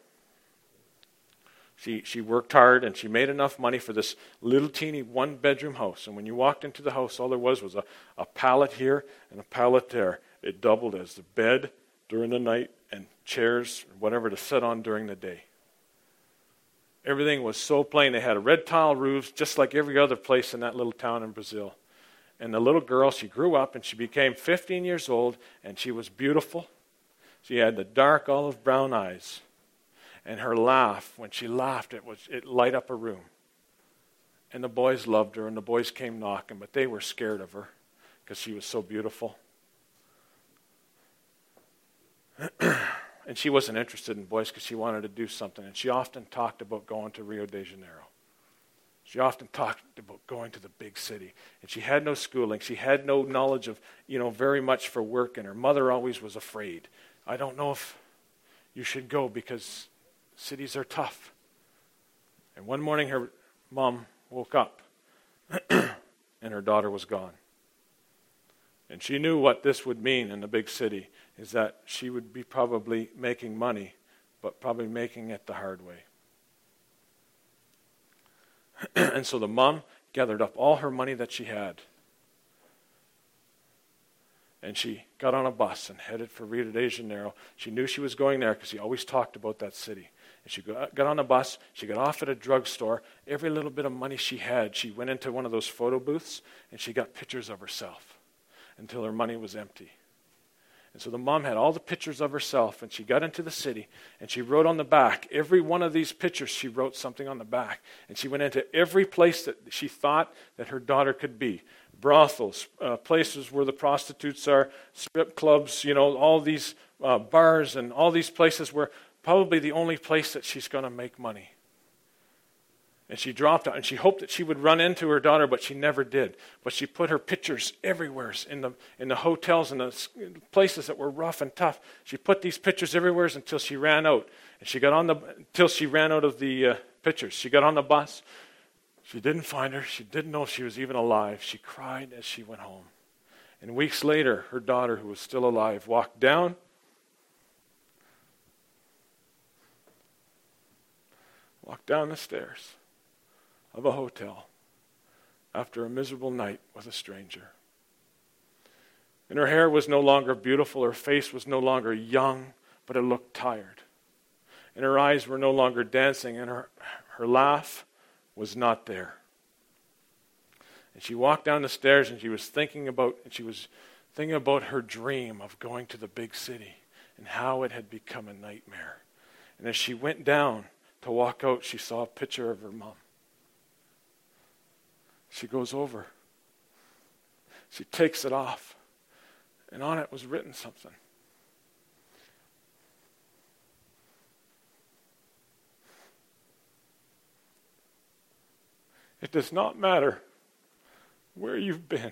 S2: She she worked hard, and she made enough money for this little teeny one-bedroom house. And when you walked into the house, all there was was a, a pallet here and a pallet there. It doubled as the bed during the night and chairs, whatever to sit on during the day. Everything was so plain. They had a red tile roofs, just like every other place in that little town in Brazil. And the little girl, she grew up, and she became fifteen years old, and she was beautiful. She had the dark olive brown eyes. And her laugh, when she laughed, it was it light up a room. And the boys loved her, and the boys came knocking, but they were scared of her because she was so beautiful. And she wasn't interested in boys because she wanted to do something. And she often talked about going to Rio de Janeiro. She often talked about going to the big city. And she had no schooling. She had no knowledge of, you know, very much for work. And her mother always was afraid. I don't know if you should go because cities are tough. And one morning her mom woke up and her daughter was gone. And she knew what this would mean in the big city, is that she would be probably making money, but probably making it the hard way. And so the mom gathered up all her money that she had. And she got on a bus and headed for Rio de Janeiro. She knew she was going there because he always talked about that city. And she got on a bus. She got off at a drugstore. Every little bit of money she had, she went into one of those photo booths and she got pictures of herself until her money was empty. And so the mom had all the pictures of herself, and she got into the city, and she wrote on the back, every one of these pictures, she wrote something on the back. And she went into every place that she thought that her daughter could be. Brothels, uh, places where the prostitutes are, strip clubs, you know, all these uh, bars and all these places where probably the only place that she's going to make money. And she dropped out, and she hoped that she would run into her daughter, but she never did. But she put her pictures everywhere in the in the hotels and the places that were rough and tough. She put these pictures everywhere until she ran out. And she got on the until she ran out of the uh, pictures. She got on the bus. She didn't find her. She didn't know if she was even alive. She cried as she went home. And weeks later, her daughter, who was still alive, walked down. Walked down the stairs of a hotel after a miserable night with a stranger. And her hair was no longer beautiful, her face was no longer young, but it looked tired. And her eyes were no longer dancing, and her, her laugh was not there. And she walked down the stairs, and she was thinking about, and she was thinking about her dream of going to the big city and how it had become a nightmare. And as she went down to walk out, she saw a picture of her mom.
S1: She goes over. She takes it off. And on it was written something. It does not matter where you've been.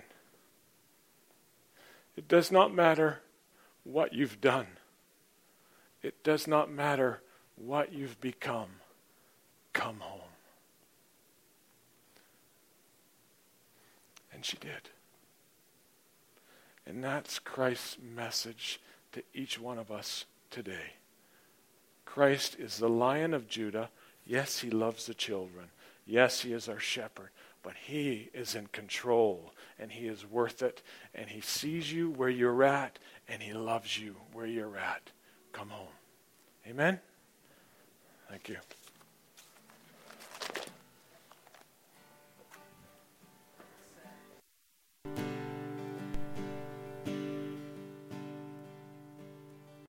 S1: It does not matter what you've done. It does not matter what you've become. Come home. And she did. And that's Christ's message to each one of us today. Christ is the Lion of Judah. Yes, he loves the children. Yes, he is our shepherd. But he is in control, and he is worth it. And he sees you where you're at, and he loves you where you're at. Come home. Amen? Thank you.